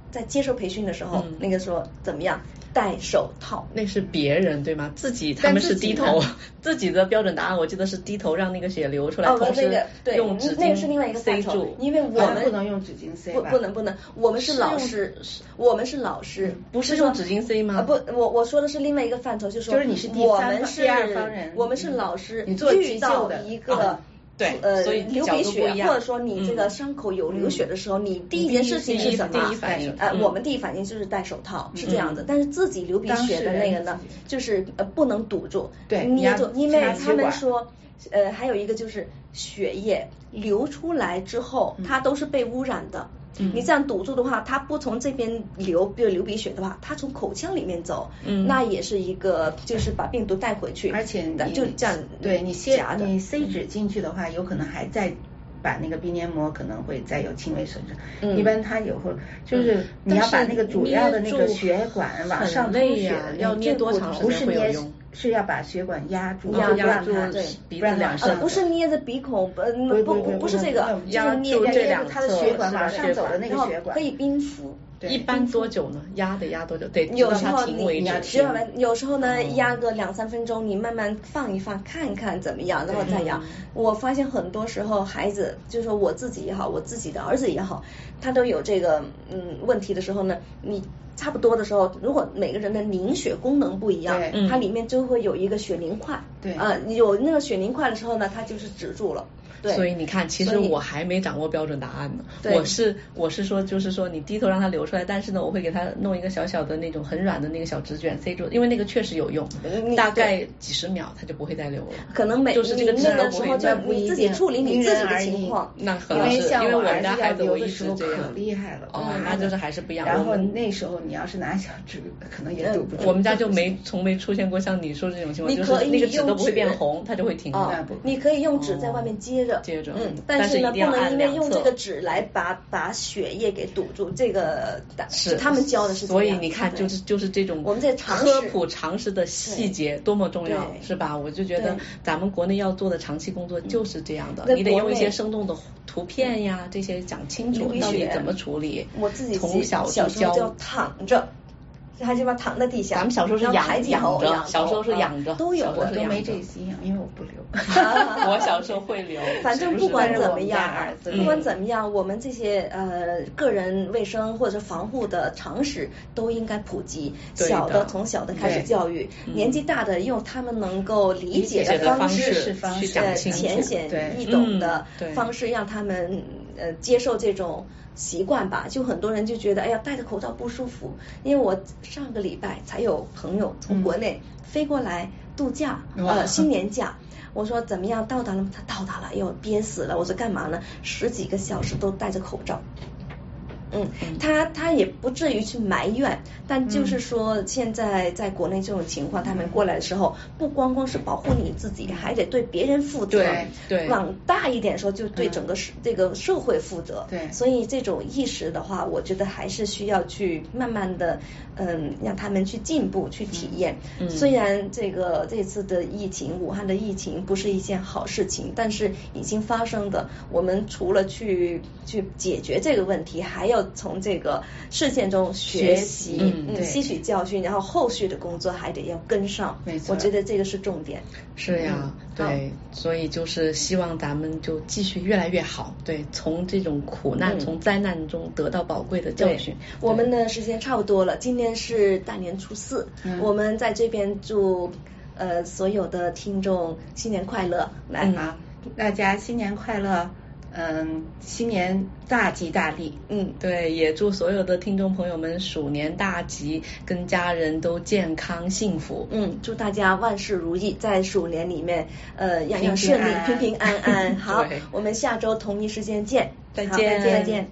在接受培训的时候，嗯、那个说怎么样戴手套？ 那是别人对吗？自己他们是低头，自己的标准答案我记得是低头让那个血流出来， 哦、 同时用纸巾塞住。 那个是另外一个范畴，因为我们不能用纸巾塞吧？ 不不能不能，我们是老师，我们是老师， 嗯、不是用纸巾塞吗？ 啊不，我我说的是另外一个范畴，就是说就是你是第我们是第二方人， 我们是老师， 你做遇到一个。 啊对， 呃， 所以流鼻血或者说你这个伤口有流血的时候， 嗯、 你第一件事情是什么？ 第一反应， 呃， 嗯、 我们第一反应就是戴手套，是这样的。嗯、但是自己流鼻血的那个呢，就是呃不能堵住， 对， 捏住，因为他们说，呃，还有一个就是血液流出来之后， 嗯、 它都是被污染的。嗯、你这样堵住的话，它不从这边流，比如流鼻血的话，它从口腔里面走，嗯、那也是一个就是把病毒带回去， 而且就这样， 对你塞你塞纸进去的话，有可能还在把那个鼻黏膜可能会再有轻微损伤。嗯、一般它有会就是你要把那个主要的那个血管往上通血的， 要捏多长时间会有用？ 是要把血管压住， 压压住鼻子两侧， 不是捏着鼻孔，不不不不是这个， 压住这两侧， 它的血管往上走的那个血管， 可以冰敷。 一般多久呢？压得压多久？得有时候停为止。 有时候呢，压个两三分钟，你慢慢放一放，看看怎么样，然后再压。我发现很多时候孩子，就是说我自己也好，我自己的儿子也好，他都有这个嗯问题的时候呢，你。差不多的时候，如果每个人的凝血功能不一样，它里面就会有一个血凝块， 对， 呃，有那个血凝块的时候呢，它就是止住了。对， 所以你看，其实我还没掌握标准答案呢。我是我是说，就是说你低头让它流出来，但是呢，我会给它弄一个小小的那种很软的那个小纸卷塞住，因为那个确实有用，大概几十秒它就不会再流了。 可能每就是这个那个时候就你自己处理你自己的情况。 那可能是因为我们家孩子我一直这样， 可厉害了。 哦，那就是还是不一样。 然后那时候你要是拿小纸，可能也堵不住。 我们家就没从没出现过像你说这种情况，就是那个纸都不会变红，它就会停了。 你可以用纸在外面接着， 接着， 嗯。但是呢，不能因为用这个纸来把把血液给堵住，这个是他们教的是。 所以你看，就是就是这种我们在科普常识的细节多么重要，是吧？我就觉得咱们国内要做的长期工作就是这样的，你得用一些生动的图片呀，这些讲清楚到底怎么处理。 我自己从小小时候就躺着。他就把躺在地下， 咱们小时候是养养着，小时候是养着， 都有， 我都没这心养，因为我不流。 我小时候会流。 反正不管怎么样，不管怎么样，我们这些呃个人卫生或者防护的常识都应该普及。小的从小的开始教育，年纪大的用他们能够理解的方式， 去讲清楚，浅显易懂的方式，让他们呃接受这种。习惯吧，就很多人就觉得哎呀戴着口罩不舒服，因为我上个礼拜才有朋友从国内飞过来度假，嗯、呃新年假，我说怎么样到达了吗？他到达了，哎呦憋死了，我说干嘛呢？十几个小时都戴着口罩。嗯，他他也不至于去埋怨，但就是说现在在国内这种情况，他们过来的时候，不光光是保护你自己，还得对别人负责。 对对， 往大一点说，就对整个社、嗯、这个社会负责。 对， 所以这种意识的话，我觉得还是需要去慢慢的，嗯，让他们去进步，去体验。嗯，虽然这个这次的疫情，武汉的疫情不是一件好事情，但是已经发生的，我们除了去去解决这个问题，还要从这个事件中学习，嗯，吸取教训，然后后续的工作还得要跟上。 没错， 我觉得这个是重点。 是呀，嗯、对，所以就是希望咱们就继续越来越好，对，从这种苦难、嗯、从灾难中得到宝贵的教训。 我们的时间差不多了，今天是大年初四，嗯、我们在这边祝呃所有的听众新年快乐，来， 嗯、好，大家新年快乐。嗯，新年大吉大利。 嗯，对，也祝所有的听众朋友们鼠年大吉，跟家人都健康幸福。 嗯，祝大家万事如意，在鼠年里面呃样样顺利，平平安安。好，我们下周同一时间见， 再见， 再见。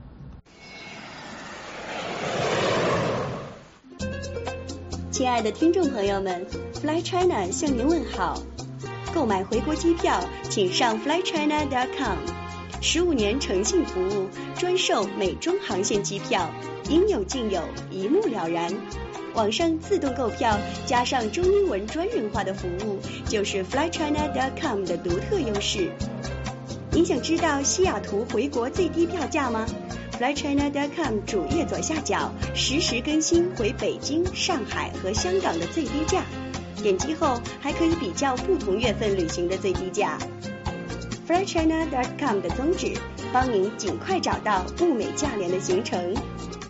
亲爱的听众朋友们 ，Fly China 向您问好。购买回国机票，请上 fly china dot com。十五年诚信服务，专售美中航线机票，应有尽有，一目了然。网上自动购票加上中英文专人化的服务，就是 fly china dot com 的独特优势。您想知道西雅图回国最低票价吗？ fly china dot com 主页左下角实时更新回北京、上海和香港的最低价，点击后还可以比较不同月份旅行的最低价。fly china dot com 的宗旨，帮您尽快找到物美价廉的行程。